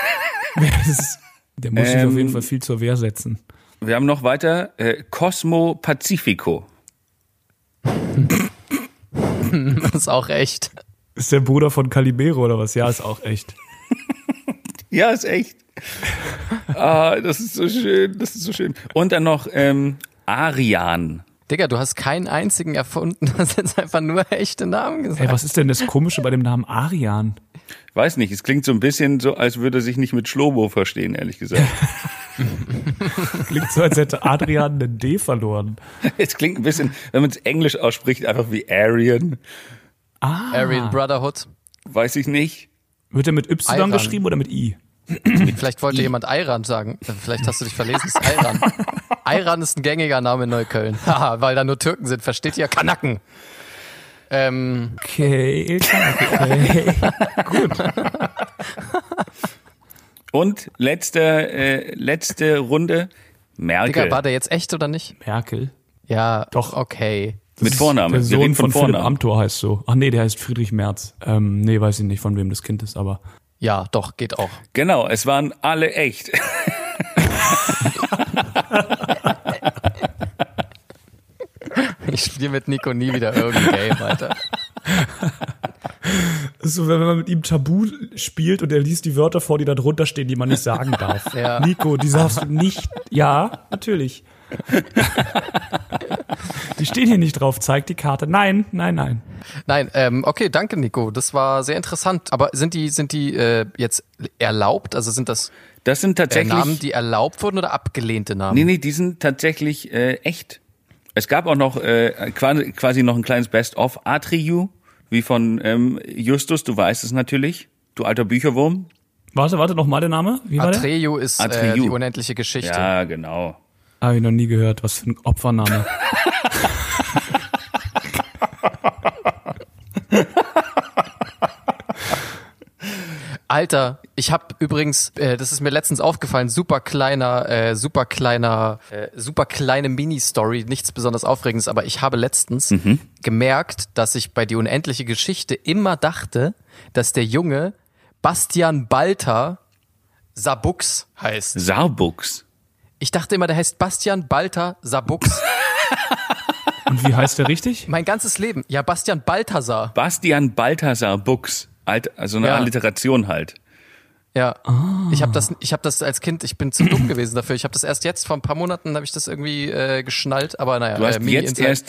der muss sich auf jeden Fall viel zur Wehr setzen. Wir haben noch weiter Cosmo Pacifico. Das ist auch echt. Ist der Bruder von Calimero oder was? Ja, ist auch echt. Ja, ist echt. Das ist so schön, das ist so schön. Und dann noch Arian. Digga, du hast keinen einzigen erfunden, du hast jetzt einfach nur echte Namen gesagt. Ey, was ist denn das Komische bei dem Namen Arian? Weiß nicht, es klingt so ein bisschen so, als würde er sich nicht mit Schlobo verstehen, ehrlich gesagt. Klingt so, als hätte Adrian einen D verloren. Es klingt ein bisschen, wenn man es Englisch ausspricht, einfach wie Arian. Aryan Brotherhood. Weiß ich nicht. Wird er mit Y Ayran. geschrieben oder mit I? Vielleicht wollte jemand Ayran sagen. Vielleicht hast du dich verlesen. Es ist Ayran. Ayran ist ein gängiger Name in Neukölln. Haha, weil da nur Türken sind. Versteht ihr? Kanaken. Okay. Gut. Und letzte Runde, Merkel. Digga, war der jetzt echt oder nicht? Merkel. Ja, Doch. Okay. Mit Vornamen. Der Wir Sohn reden von Philipp Vornamen. Amthor heißt so. Ach nee, der heißt Friedrich Merz. Nee, weiß ich nicht, von wem das Kind ist, aber. Ja, doch, geht auch. Genau, es waren alle echt. Ich spiele mit Nico nie wieder irgendein Game, Alter. Das ist so, wenn man mit ihm Tabu spielt und er liest die Wörter vor, die da drunter stehen, die man nicht sagen darf. Ja. Nico, die darfst du nicht. Ja, natürlich. Die stehen hier nicht drauf, zeig die Karte. Nein. Nein, okay, danke Nico. Das war sehr interessant. Aber sind die jetzt erlaubt? Also sind das sind tatsächlich Namen, die erlaubt wurden oder abgelehnte Namen? Nee, die sind tatsächlich echt. Es gab auch noch quasi noch ein kleines Best-of Atreyu, wie von Justus, du weißt es natürlich, du alter Bücherwurm. Warte, nochmal der Name? Wie war der? Atreyu ist Atreyu. die unendliche Geschichte. Ja, genau. Habe ich noch nie gehört. Was für ein Opfername. Alter, ich habe übrigens, das ist mir letztens aufgefallen, super kleine Mini-Story, nichts besonders Aufregendes, aber ich habe letztens gemerkt, dass ich bei Die unendliche Geschichte immer dachte, dass der Junge Bastian Balter Sabux heißt. Sarbux. Ich dachte immer, der heißt Bastian Balter Sabux. Und wie heißt der richtig? Mein ganzes Leben. Ja, Bastian Balthasar. Bastian Balthasar Bux. Also eine Ja. Alliteration halt. Ja, ich habe das als Kind, ich bin zu dumm gewesen dafür. Ich habe das erst jetzt, vor ein paar Monaten habe ich das irgendwie geschnallt, aber naja. Du hast jetzt erst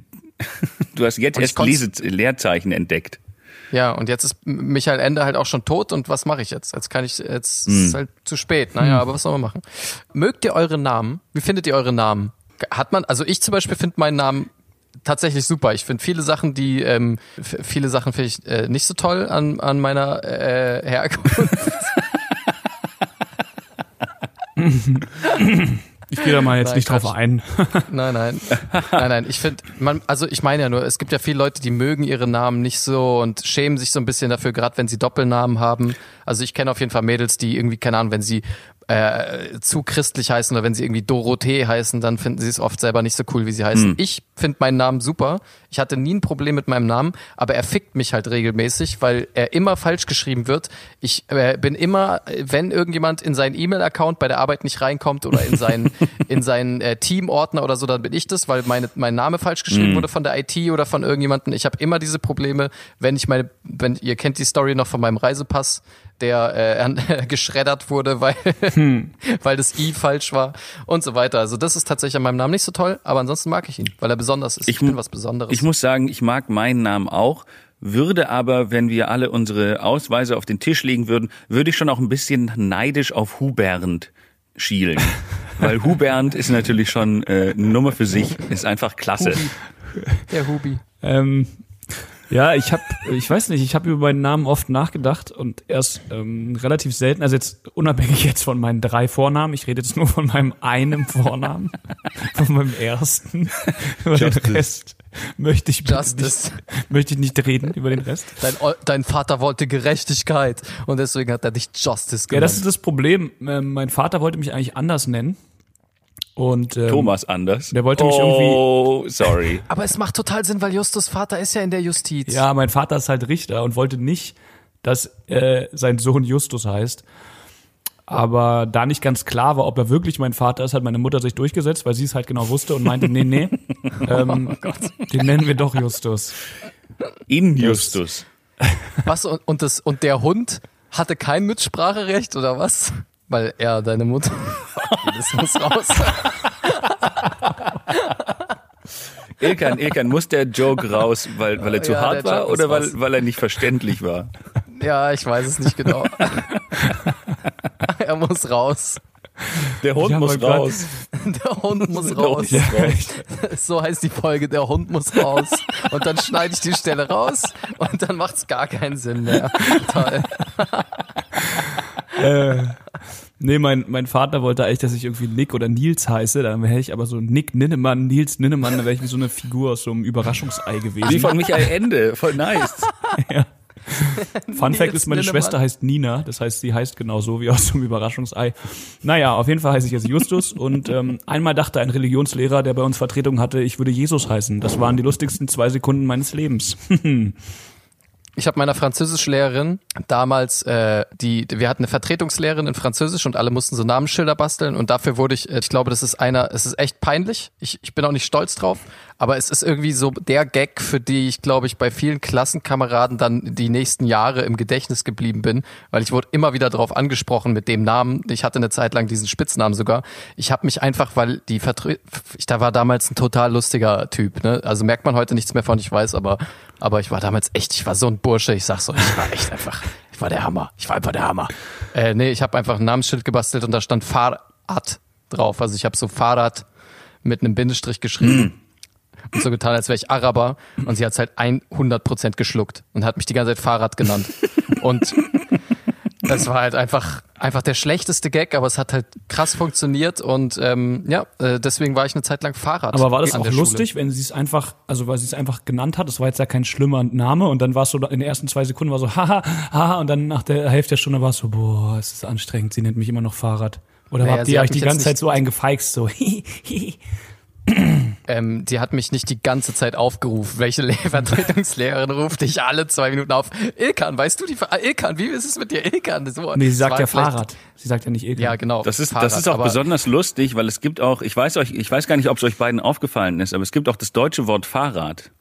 Leseleerzeichen entdeckt. Ja, und jetzt ist Michael Ende halt auch schon tot und was mache ich jetzt? Jetzt ist halt zu spät. Naja, aber was soll man machen? Mögt ihr eure Namen? Wie findet ihr eure Namen? Also ich zum Beispiel finde meinen Namen tatsächlich super. Ich finde viele Sachen finde ich nicht so toll an meiner Herkunft. Ich gehe da mal jetzt Nein, nicht drauf Quatsch. ein. Nein. Ich finde, ich meine ja nur, es gibt ja viele Leute, die mögen ihre Namen nicht so und schämen sich so ein bisschen dafür, gerade wenn sie Doppelnamen haben. Also ich kenne auf jeden Fall Mädels, die irgendwie, keine Ahnung, wenn sie zu christlich heißen oder wenn sie irgendwie Dorothee heißen, dann finden sie es oft selber nicht so cool, wie sie heißen. Ich finde meinen Namen super. Ich hatte nie ein Problem mit meinem Namen, aber er fickt mich halt regelmäßig, weil er immer falsch geschrieben wird. Ich bin immer, wenn irgendjemand in seinen E-Mail-Account bei der Arbeit nicht reinkommt oder in seinen Team-Ordner oder so, dann bin ich das, weil mein Name falsch geschrieben wurde von der IT oder von irgendjemandem. Ich habe immer diese Probleme, wenn ihr kennt die Story noch von meinem Reisepass, der geschreddert wurde, weil das I falsch war und so weiter. Also das ist tatsächlich an meinem Namen nicht so toll, aber ansonsten mag ich ihn, weil er besonders ist. Ich bin was Besonderes. Ich muss sagen, ich mag meinen Namen auch, würde aber, wenn wir alle unsere Ausweise auf den Tisch legen würden, würde ich schon auch ein bisschen neidisch auf Hubernd schielen. Weil Hubernd ist natürlich schon eine Nummer für sich, ist einfach klasse. Der Hubi. Ja, ich weiß nicht, ich habe über meinen Namen oft nachgedacht und erst relativ selten, also jetzt unabhängig jetzt von meinen 3 Vornamen, ich rede jetzt nur von meinem einen Vornamen, von meinem ersten, über den Rest möchte ich nicht reden, über den Rest. Dein Vater wollte Gerechtigkeit und deswegen hat er dich Justice genannt. Ja, das ist das Problem, mein Vater wollte mich eigentlich anders nennen. Und Thomas Anders. Der wollte mich irgendwie. Oh, sorry. Aber es macht total Sinn, weil Justus Vater ist ja in der Justiz. Ja, mein Vater ist halt Richter und wollte nicht, dass sein Sohn Justus heißt. Aber da nicht ganz klar war, ob er wirklich mein Vater ist, hat meine Mutter sich durchgesetzt, weil sie es halt genau wusste und meinte, nee, den nennen wir doch Justus. Injustus. Was, und der Hund hatte kein Mitspracherecht oder was? Weil er deine Mutter. Das muss raus. Ilkan, muss der Joke raus, weil er zu hart war oder raus. weil er nicht verständlich war? Ja, ich weiß es nicht genau. Er muss raus. Der Hund muss raus. Der Hund muss raus. Ja. So heißt die Folge, der Hund muss raus. Und dann schneide ich die Stelle raus und dann macht es gar keinen Sinn mehr. Toll. Nee, mein Vater wollte eigentlich, dass ich irgendwie Nick oder Nils heiße. Dann wäre ich aber so Nick Ninnemann, Nils Ninnemann, dann wäre ich wie so eine Figur aus so einem Überraschungsei gewesen. Wie von Michael Ende, voll nice. Ja. Fun Fact Nils ist, meine Ninnemann. Schwester heißt Nina, das heißt, sie heißt genauso wie aus so einem Überraschungsei. Naja, auf jeden Fall heiße ich jetzt Justus und einmal dachte ein Religionslehrer, der bei uns Vertretung hatte, ich würde Jesus heißen. Das waren die lustigsten 2 Sekunden meines Lebens. Ich habe meiner Französischlehrerin damals, wir hatten eine Vertretungslehrerin in Französisch und alle mussten so Namensschilder basteln und dafür wurde ich glaube, es ist echt peinlich. Ich bin auch nicht stolz drauf, aber es ist irgendwie so der Gag, für die ich, glaube ich, bei vielen Klassenkameraden dann die nächsten Jahre im Gedächtnis geblieben bin, weil ich wurde immer wieder drauf angesprochen mit dem Namen. Ich hatte eine Zeit lang diesen Spitznamen sogar. Ich habe mich einfach, weil da war damals ein total lustiger Typ, ne? Also merkt man heute nichts mehr von, ich weiß, aber ich war damals echt, ich war so ein Bursche, ich sag so, ich war echt einfach, ich war der Hammer, ich war einfach der Hammer. Ich habe einfach ein Namensschild gebastelt und da stand Fahrrad drauf, also ich habe so Fahrrad mit einem Bindestrich geschrieben und so getan, als wäre ich Araber und sie hat es halt 100% geschluckt und hat mich die ganze Zeit Fahrrad genannt und das war halt einfach der schlechteste Gag, aber es hat halt krass funktioniert und deswegen war ich eine Zeit lang Fahrrad. Aber war das an auch der lustig, Schule. wenn sie es einfach, also weil sie es einfach genannt hat, das war jetzt ja kein schlimmer Name und dann war es so, in den ersten 2 Sekunden war so, haha, und dann nach der Hälfte der Stunde war es so, boah, es ist anstrengend, sie nennt mich immer noch Fahrrad. Oder Naja, habt sie ihr hat euch die mich ganze jetzt Zeit so eingefeixt, so, Die hat mich nicht die ganze Zeit aufgerufen. Welche Vertretungslehrerin ruft dich alle 2 Minuten auf? Ilkan, weißt du Ilkan, wie ist es mit dir, Ilkan? So, Nee, sie sagt war ja vielleicht- Fahrrad. Sie sagt ja nicht Ilkan. Ja, genau. Das ist Fahrrad, auch aber besonders lustig, weil es gibt auch, ich weiß gar nicht, ob es euch beiden aufgefallen ist, aber es gibt auch das deutsche Wort Fahrrad.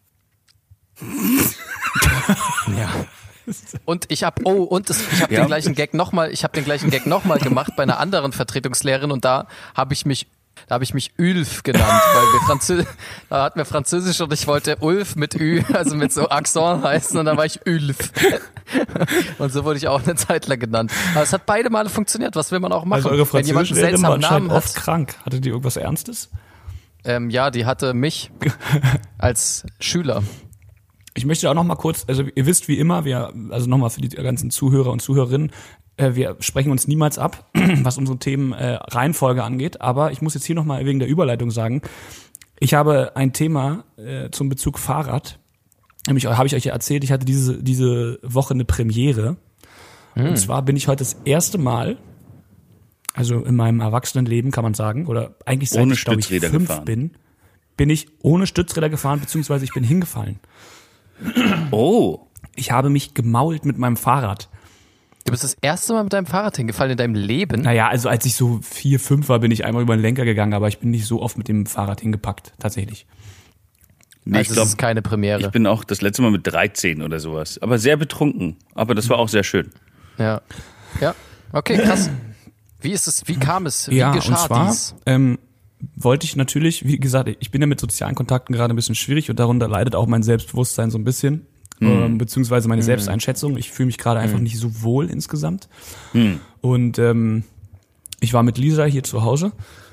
Ja. Und ich habe den gleichen Gag nochmal gemacht bei einer anderen Vertretungslehrerin und da habe ich mich Ulf genannt, weil da hatten wir Französisch und ich wollte Ulf mit Ü, also mit so Akzent heißen und dann war ich Ulf. Und so wurde ich auch eine Zeit lang genannt. Aber es hat beide Male funktioniert, was will man auch machen? Also eure wenn jemand einen Französischlehrerin war seltsamen anscheinend Namen oft hat. krank. Hattet ihr irgendwas Ernstes? Ja, die hatte mich als Schüler. Ich möchte auch noch mal kurz, also ihr wisst wie immer, also nochmal für die ganzen Zuhörer und Zuhörerinnen, wir sprechen uns niemals ab, was unsere Themen Reihenfolge angeht, aber ich muss jetzt hier noch mal wegen der Überleitung sagen, ich habe ein Thema zum Bezug Fahrrad, nämlich habe ich euch ja erzählt, ich hatte diese Woche eine Premiere und zwar bin ich heute das erste Mal, also in meinem Erwachsenenleben kann man sagen, oder eigentlich seit Ohne ich glaube ich Stützräder 5 gefahren. bin ich ohne Stützräder gefahren, beziehungsweise ich bin hingefallen. Oh, Ich habe mich gemault mit meinem Fahrrad. Du bist das erste Mal mit deinem Fahrrad hingefallen in deinem Leben? Naja, also als ich so 4, 5 war, bin ich einmal über den Lenker gegangen, aber ich bin nicht so oft mit dem Fahrrad hingepackt, tatsächlich. nee, Also ich es glaube, ist keine Premiere. ich bin auch das letzte Mal mit 13 oder sowas, aber sehr betrunken, aber das war auch sehr schön. Ja. Ja. Okay, krass. Wie kam es? Wie Ja, geschah und zwar dies? wollte ich natürlich, wie gesagt, ich bin ja mit sozialen Kontakten gerade ein bisschen schwierig und darunter leidet auch mein Selbstbewusstsein so ein bisschen, beziehungsweise meine Selbsteinschätzung. Ich fühle mich gerade einfach nicht so wohl insgesamt. Und ich war mit Lisa hier zu Hause.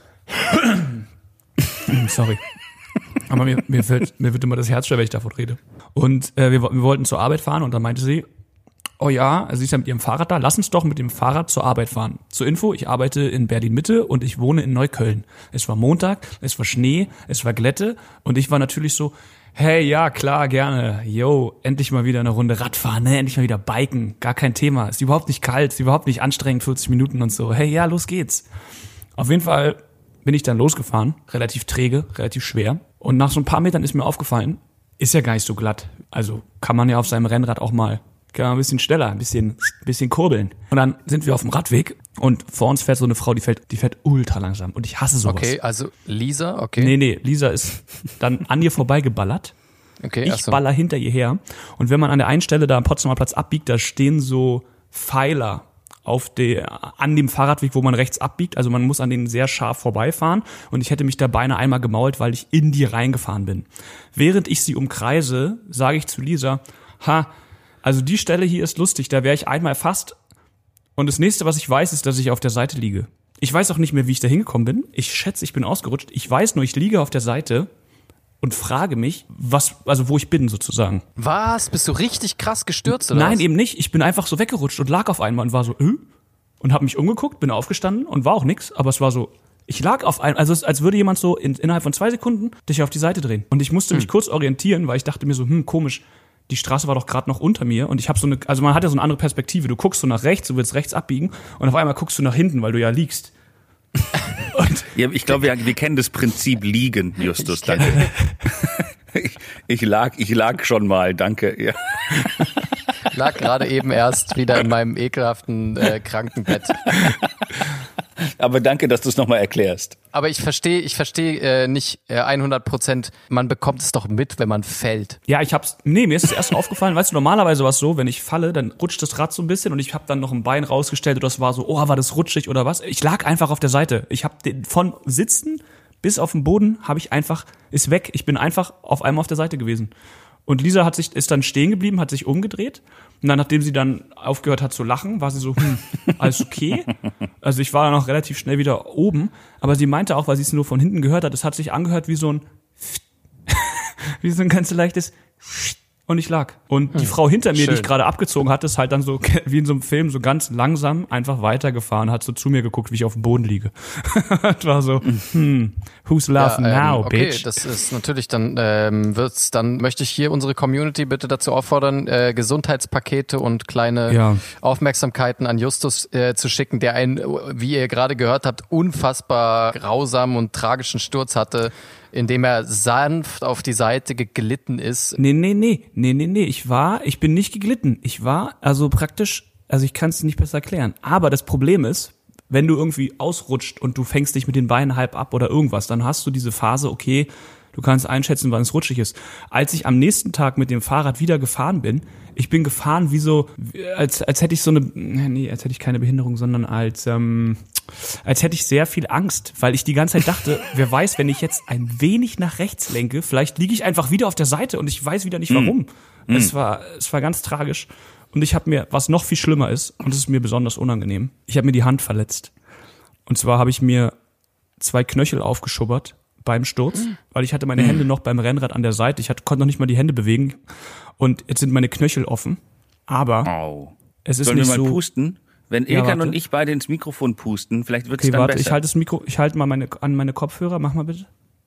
Sorry. Aber mir wird immer das Herz schwer, wenn ich davon rede. Und wir wollten zur Arbeit fahren und dann meinte sie, oh ja, also sie ist ja mit ihrem Fahrrad da, lass uns doch mit dem Fahrrad zur Arbeit fahren. Zur Info, ich arbeite in Berlin-Mitte und ich wohne in Neukölln. Es war Montag, es war Schnee, es war Glätte und ich war natürlich so, hey, ja, klar, gerne. Yo, endlich mal wieder eine Runde Radfahren, ne? Endlich mal wieder biken, gar kein Thema. Ist überhaupt nicht kalt, ist überhaupt nicht anstrengend, 40 Minuten und so. Hey, ja, los geht's. Auf jeden Fall bin ich dann losgefahren, relativ träge, relativ schwer. Und nach so ein paar Metern ist mir aufgefallen, ist ja gar nicht so glatt. Also kann man ja auf seinem Rennrad auch mal ein bisschen schneller, ein bisschen kurbeln. Und dann sind wir auf dem Radweg und vor uns fährt so eine Frau, die fährt ultra langsam. Und ich hasse sowas. Okay, also Lisa, okay. Nee, Lisa ist dann an ihr vorbeigeballert. Okay, ich baller hinter ihr her. Und wenn man an der einen Stelle da am Potsdamer Platz abbiegt, da stehen so Pfeiler an dem Fahrradweg, wo man rechts abbiegt. Also man muss an denen sehr scharf vorbeifahren. Und ich hätte mich da beinahe einmal gemault, weil ich in die reingefahren bin. Während ich sie umkreise, sage ich zu Lisa, also die Stelle hier ist lustig, da wäre ich einmal fast. Und das nächste, was ich weiß, ist, dass ich auf der Seite liege. Ich weiß auch nicht mehr, wie ich da hingekommen bin. Ich schätze, ich bin ausgerutscht. Ich weiß nur, ich liege auf der Seite und frage mich, wo ich bin sozusagen. Was? Bist du richtig krass gestürzt oder Nein, was? eben nicht. Ich bin einfach so weggerutscht und lag auf einmal und war so, und habe mich umgeguckt, bin aufgestanden und war auch nix, aber es war so, ich lag auf einmal, also als würde jemand so innerhalb von 2 Sekunden dich auf die Seite drehen. Und ich musste mich kurz orientieren, weil ich dachte mir so, komisch, die Straße war doch gerade noch unter mir und ich habe also man hat ja so eine andere Perspektive. Du guckst so nach rechts, du willst rechts abbiegen und auf einmal guckst du nach hinten, weil du ja liegst. Ja, ich glaube, wir kennen das Prinzip Liegen, Justus, danke. Ich lag schon mal, danke. Ja. Lag gerade eben erst wieder in meinem ekelhaften Krankenbett. Aber danke, dass du es nochmal erklärst. Aber ich verstehe nicht 100%, man bekommt es doch mit, wenn man fällt. Ja, mir ist es erst aufgefallen, weißt du, normalerweise war es so, wenn ich falle, dann rutscht das Rad so ein bisschen und ich habe dann noch ein Bein rausgestellt und das war so, war das rutschig oder was? Ich lag einfach auf der Seite. Ich habe von Sitzen bis auf den Boden ist weg. Ich bin einfach auf einmal auf der Seite gewesen. Und Lisa ist dann stehen geblieben, hat sich umgedreht. Und dann, nachdem sie dann aufgehört hat zu lachen, war sie so, alles okay. Also ich war dann auch relativ schnell wieder oben. Aber sie meinte auch, weil sie es nur von hinten gehört hat, es hat sich angehört wie so ein wie so ein ganz leichtes und ich lag. Und die Frau hinter mir, Schön. die ich gerade abgezogen hatte, ist halt dann so wie in so einem Film so ganz langsam einfach weitergefahren, hat so zu mir geguckt, wie ich auf dem Boden liege. Und war so, who's laughing now, okay, bitch? Das ist natürlich, dann möchte ich hier unsere Community bitte dazu auffordern, Gesundheitspakete und kleine Aufmerksamkeiten an Justus zu schicken, der einen, wie ihr gerade gehört habt, unfassbar grausamen und tragischen Sturz hatte, indem er sanft auf die Seite geglitten ist. Nee. Ich bin nicht geglitten. Ich kann es nicht besser erklären. Aber das Problem ist, wenn du irgendwie ausrutscht und du fängst dich mit den Beinen halb ab oder irgendwas, dann hast du diese Phase, okay, du kannst einschätzen, wann es rutschig ist. Als ich am nächsten Tag mit dem Fahrrad wieder gefahren bin, ich bin gefahren wie so, als hätte ich als hätte ich keine Behinderung, sondern als hätte ich sehr viel Angst, weil ich die ganze Zeit dachte, wer weiß, wenn ich jetzt ein wenig nach rechts lenke, vielleicht liege ich einfach wieder auf der Seite und ich weiß wieder nicht warum. Es war ganz tragisch. Und ich habe mir, was noch viel schlimmer ist, und das ist mir besonders unangenehm, ich habe mir die Hand verletzt. Und zwar habe ich mir 2 Knöchel aufgeschubbert beim Sturz, weil ich hatte meine Hände noch beim Rennrad an der Seite. Konnte noch nicht mal die Hände bewegen. Und jetzt sind meine Knöchel offen. Aber es ist Sollen nicht wir mal so. Pusten? Wenn Ilkan und ich beide ins Mikrofon pusten, vielleicht wird es dann besser. Ich halte mal an meine Kopfhörer. Mach mal bitte.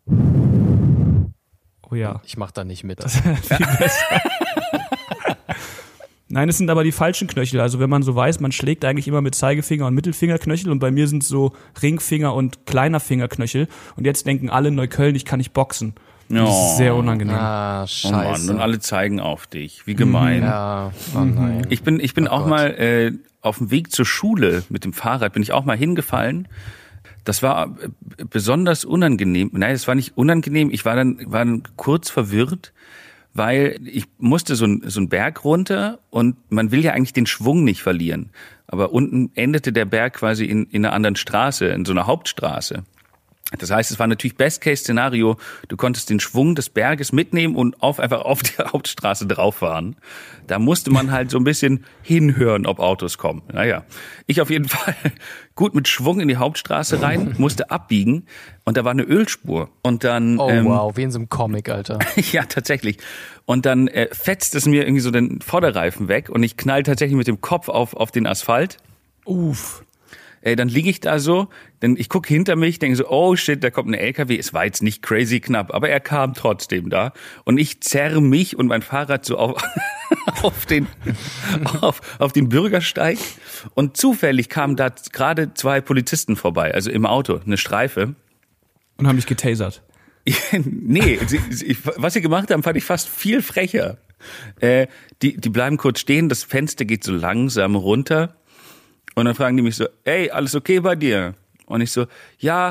Oh ja. Ich mach da nicht mit. Viel besser. Nein, es sind aber die falschen Knöchel. Also wenn man so weiß, man schlägt eigentlich immer mit Zeigefinger und Mittelfingerknöchel und bei mir sind es so Ringfinger und kleiner Fingerknöchel. Und jetzt denken alle in Neukölln, ich kann nicht boxen. Das ist sehr unangenehm. Ah, scheiße. Oh Mann, und alle zeigen auf dich. Wie gemein. Ja, oh nein. Ich bin auch mal auf dem Weg zur Schule mit dem Fahrrad, bin ich auch mal hingefallen. Das war besonders unangenehm. Nein, es war nicht unangenehm. Ich war dann kurz verwirrt, weil ich musste so einen Berg runter und man will ja eigentlich den Schwung nicht verlieren. Aber unten endete der Berg quasi in einer anderen Straße, in so einer Hauptstraße. Das heißt, es war natürlich Best-Case-Szenario. Du konntest den Schwung des Berges mitnehmen und einfach auf die Hauptstraße drauf fahren. Da musste man halt so ein bisschen hinhören, ob Autos kommen. Naja, ich auf jeden Fall gut mit Schwung in die Hauptstraße rein, musste abbiegen und da war eine Ölspur. Und dann wow, wie in so einem Comic, Alter. ja, tatsächlich. Und dann fetzt es mir irgendwie so den Vorderreifen weg und ich knall tatsächlich mit dem Kopf auf den Asphalt. Uff. Dann liege ich da so, denn ich gucke hinter mich, denke so, oh shit, da kommt ein LKW. Es war jetzt nicht crazy knapp, aber er kam trotzdem da. Und ich zerre mich und mein Fahrrad so auf den Bürgersteig. Und zufällig kamen da gerade 2 Polizisten vorbei, also im Auto, eine Streife. Und haben mich getasert. Nee, was sie gemacht haben, fand ich fast viel frecher. Die bleiben kurz stehen, das Fenster geht so langsam runter. Und dann fragen die mich so, ey, alles okay bei dir? Und ich so, ja,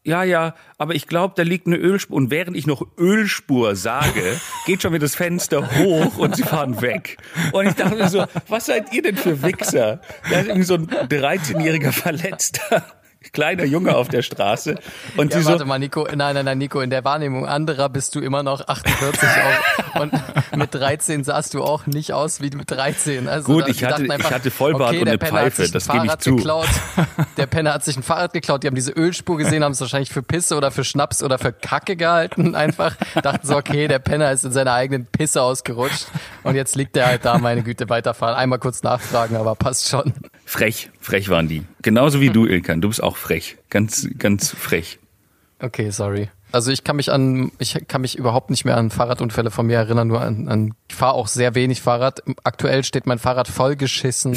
ja, aber ich glaube, da liegt eine Ölspur. Und während ich noch Ölspur sage, geht schon wieder das Fenster hoch und sie fahren weg. Und ich dachte mir so, was seid ihr denn für Wichser? Da ist irgendwie so ein 13-jähriger Verletzter, kleiner Junge auf der Straße. Und Ja, sie warte so, mal, Nico, nein, Nico, in der Wahrnehmung anderer bist du immer noch 48 auch. Und mit 13 sahst du auch nicht aus wie mit 13. Also gut, die ich dachten einfach, hatte Vollbart okay, und der eine Penner hat Pfeife, sich ein das gebe ich Fahrrad zu. geklaut. Der Penner hat sich ein Fahrrad geklaut, die haben diese Ölspur gesehen, haben es wahrscheinlich für Pisse oder für Schnaps oder für Kacke gehalten einfach. Dachten so, okay, der Penner ist in seiner eigenen Pisse ausgerutscht und jetzt liegt der halt da, meine Güte, weiterfahren. Einmal kurz nachfragen, aber passt schon. Frech waren die. Genauso wie du, Ilkan, du bist auch frech. Ganz frech. Okay, sorry. Also ich kann mich überhaupt nicht mehr an Fahrradunfälle von mir erinnern, nur ich fahre auch sehr wenig Fahrrad. Aktuell steht mein Fahrrad vollgeschissen,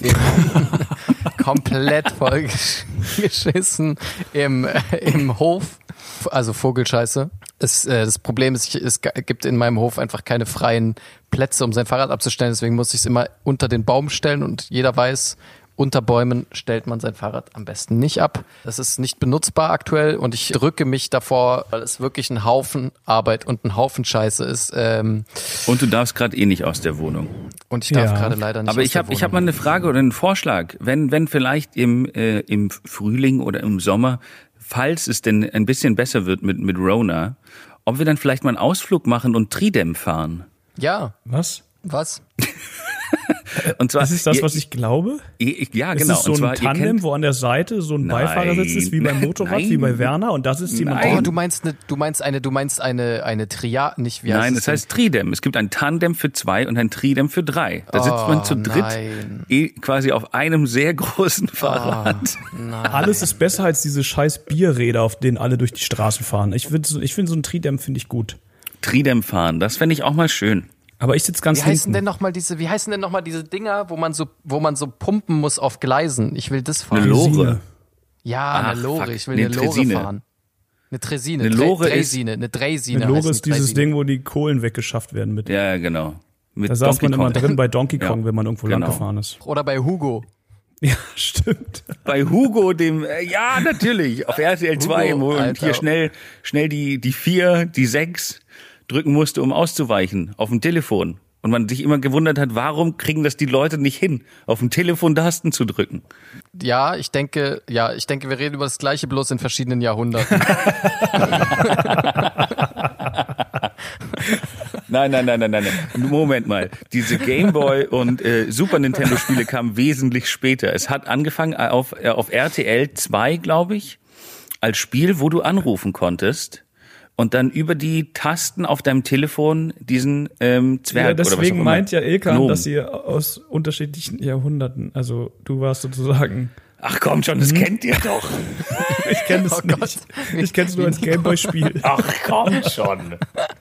komplett vollgeschissen im Hof, also Vogelscheiße. Das Problem ist, es gibt in meinem Hof einfach keine freien Plätze, um sein Fahrrad abzustellen, deswegen muss ich es immer unter den Baum stellen und jeder weiß, unter Bäumen stellt man sein Fahrrad am besten nicht ab. Das ist nicht benutzbar aktuell und ich drücke mich davor, weil es wirklich ein Haufen Arbeit und ein Haufen Scheiße ist. Und du darfst gerade nicht aus der Wohnung. Und ich darf Ja. gerade leider nicht Aber aus ich der habe Wohnung. mal eine Frage oder einen Vorschlag. Wenn vielleicht im Frühling oder im Sommer, falls es denn ein bisschen besser wird mit Rona, ob wir dann vielleicht mal einen Ausflug machen und Tridem fahren. Ja, Was? was? Und zwar, Das ist das, was ich glaube? ja, Ist genau. es so Und zwar, ein ihr Tandem, kennt- wo an der Seite so ein Nein. Beifahrersitz ist, wie beim Motorrad, Nein. wie bei Werner, und das ist jemand Nein. Oh, drin? du meinst eine Triad, nicht wie heißt Nein, es das denn? heißt Tridem. Es gibt ein Tandem für 2 und ein Tridem für 3. Da sitzt man zu dritt nein. quasi auf einem sehr großen Fahrrad. Nein. Alles ist besser als diese scheiß Bierräder, auf denen alle durch die Straßen fahren. Ich finde so ein Tridem finde ich gut. Tridem fahren, das fände ich auch mal schön. Aber ich sitze ganz Wie heißen hinten. denn nochmal diese Dinger, wo man so pumpen muss auf Gleisen? Ich will das fahren. Eine Lore. Dresine. Ja, Ach, eine Lore. fuck. Ich will Nee, eine Lore Tresine. fahren. Eine Tresine. Eine Lore ist- Draisine. Eine Draisine. Eine Lore heißt ist dieses Draisine. Ding, wo die Kohlen weggeschafft werden mit. Ja, genau. Mit Da saß man Donkey immer Kong. drin bei Donkey Kong, Ja, wenn man irgendwo genau. lang gefahren ist. Oder bei Hugo. Ja, stimmt. Bei Hugo, ja, natürlich, auf RTL 2, Hugo, wo man Alter. hier schnell die 4, die 6 drücken musste, um auszuweichen, auf dem Telefon. Und man sich immer gewundert hat, warum kriegen das die Leute nicht hin, auf dem Telefon Tasten zu drücken. Ja, ich denke, wir reden über das Gleiche, bloß in verschiedenen Jahrhunderten. Nein. Moment mal. Diese Game Boy und Super Nintendo Spiele kamen wesentlich später. Es hat angefangen auf RTL 2, glaube ich, als Spiel, wo du anrufen konntest und dann über die Tasten auf deinem Telefon diesen Zwerg Ja, oder was auch deswegen immer. meint ja Ilkan, Gnom. dass ihr aus unterschiedlichen Jahrhunderten, also du warst sozusagen, Ach komm schon, das kennt ihr doch. ich kenne es Oh Gott. nicht. Ich kenne es nur als Gameboy-Spiel. Ach komm schon.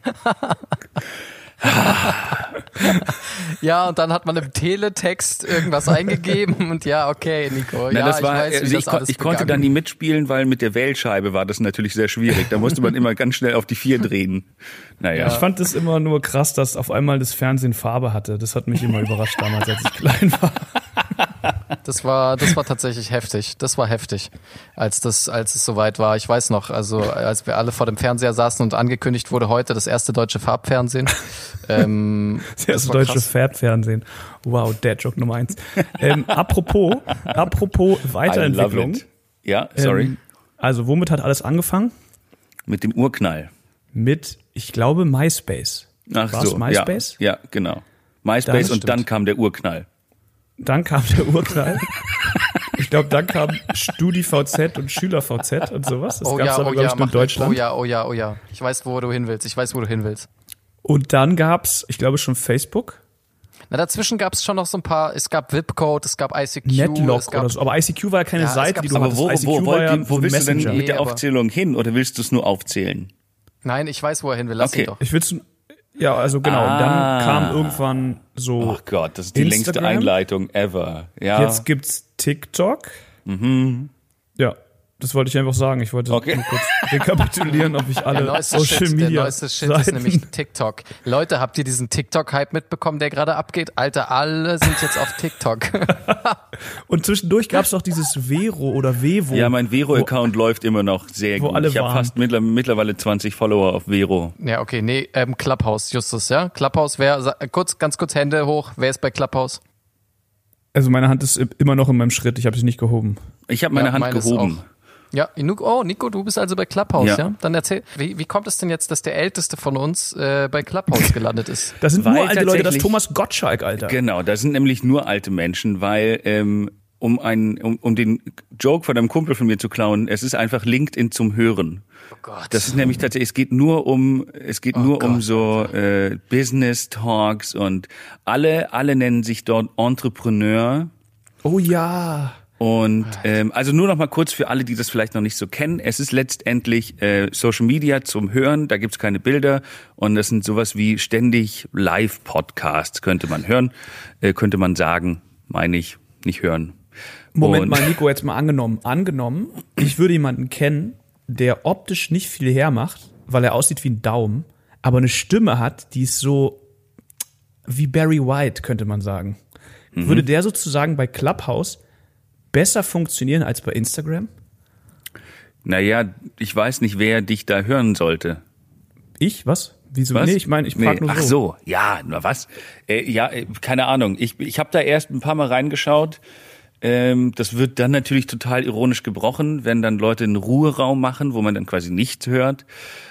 Ja, und dann hat man im Teletext irgendwas eingegeben und ja, okay, Nico. Na, Ja, das war, ich weiß, wie also das alles ich konnte dann begangen. nie mitspielen, weil mit der Wählscheibe war das natürlich sehr schwierig. Da musste man immer ganz schnell auf die 4 drehen. Naja. Ich fand es immer nur krass, dass auf einmal das Fernsehen Farbe hatte. Das hat mich immer überrascht damals, als ich klein war. Das war tatsächlich heftig. Das war heftig, als es soweit war. Ich weiß noch, also als wir alle vor dem Fernseher saßen und angekündigt wurde heute das erste deutsche Farbfernsehen. Das erste war deutsche krass. Farbfernsehen. Wow, Dad-Joke Nummer 1. Apropos I Weiterentwicklung. love it. Ja, sorry. Also womit hat alles angefangen? Mit dem Urknall. Mit, ich glaube, MySpace. Ach War's so, MySpace? Ja, genau. MySpace Das und dann kam der Urknall. Dann kam der Urknall. Ich glaube, dann kam StudiVZ und SchülerVZ und sowas. Das gab's aber, glaube ich, nur in Deutschland. Oh ja. Ich weiß, wo du hin willst. Und dann gab's, ich glaube, schon Facebook, Na, dazwischen gab es schon noch so ein paar, es gab Vipcode, es gab ICQ, Netlock es gab, oder so. Aber ICQ war ja keine Ja, es Seite, gab- die du aber hattest. ICQ war ja wo so ein willst du denn Messenger. mit der Nee, aber- Aufzählung hin oder willst du es nur aufzählen? Nein, ich weiß, wo er hin will, lass Okay. ihn doch. Ich will's, ja, also genau. Ah. Dann kam irgendwann so, Ach Gott, das ist die längste Instagram? Einleitung ever. Ja. jetzt gibt's TikTok. Ja. Das wollte ich einfach sagen. Ich wollte nur kurz rekapitulieren, ob ich alle Social Media Der neueste Shit ist nämlich TikTok. Leute, habt ihr diesen TikTok-Hype mitbekommen, der gerade abgeht? Alter, alle sind jetzt auf TikTok. Und zwischendurch gab es doch dieses Vero oder Vevo. Ja, mein Vero-Account läuft immer noch sehr gut. Ich habe fast mittlerweile 20 Follower auf Vero. Ja, okay, nee, Clubhouse, Justus, ja? Clubhouse, ganz kurz Hände hoch, wer ist bei Clubhouse? Also meine Hand ist immer noch in meinem Schritt, ich habe sie nicht gehoben. Ich habe meine Hand gehoben. Ja, Nico, du bist also bei Clubhouse, ja? Dann erzähl, wie kommt es denn jetzt, dass der Älteste von uns bei Clubhouse gelandet ist? Das sind nur alte Leute, das ist Thomas Gottschalk, Alter. Genau, das sind nämlich nur alte Menschen, weil um den Joke von einem Kumpel von mir zu klauen, es ist einfach LinkedIn zum Hören. Oh Gott. Das ist nämlich tatsächlich, es geht nur um so Business Talks und alle nennen sich dort Entrepreneur. Oh ja. Und also nur noch mal kurz für alle, die das vielleicht noch nicht so kennen. Es ist letztendlich Social Media zum Hören. Da gibt's keine Bilder und das sind sowas wie ständig Live-Podcasts, könnte man hören, könnte man sagen, meine ich, nicht hören. Moment mal, Nico, jetzt mal angenommen, ich würde jemanden kennen, der optisch nicht viel hermacht, weil er aussieht wie ein Daumen, aber eine Stimme hat, die ist so wie Barry White, könnte man sagen. Würde der sozusagen bei Clubhouse besser funktionieren als bei Instagram? Naja, ich weiß nicht, wer dich da hören sollte. Ich? Was? Wieso? Was? Nee, ich meine, ich frage nur so. Ach so, ja, na was? Keine Ahnung. Ich habe da erst ein paar Mal reingeschaut. Das wird dann natürlich total ironisch gebrochen, wenn dann Leute einen Ruheraum machen, wo man dann quasi nichts hört.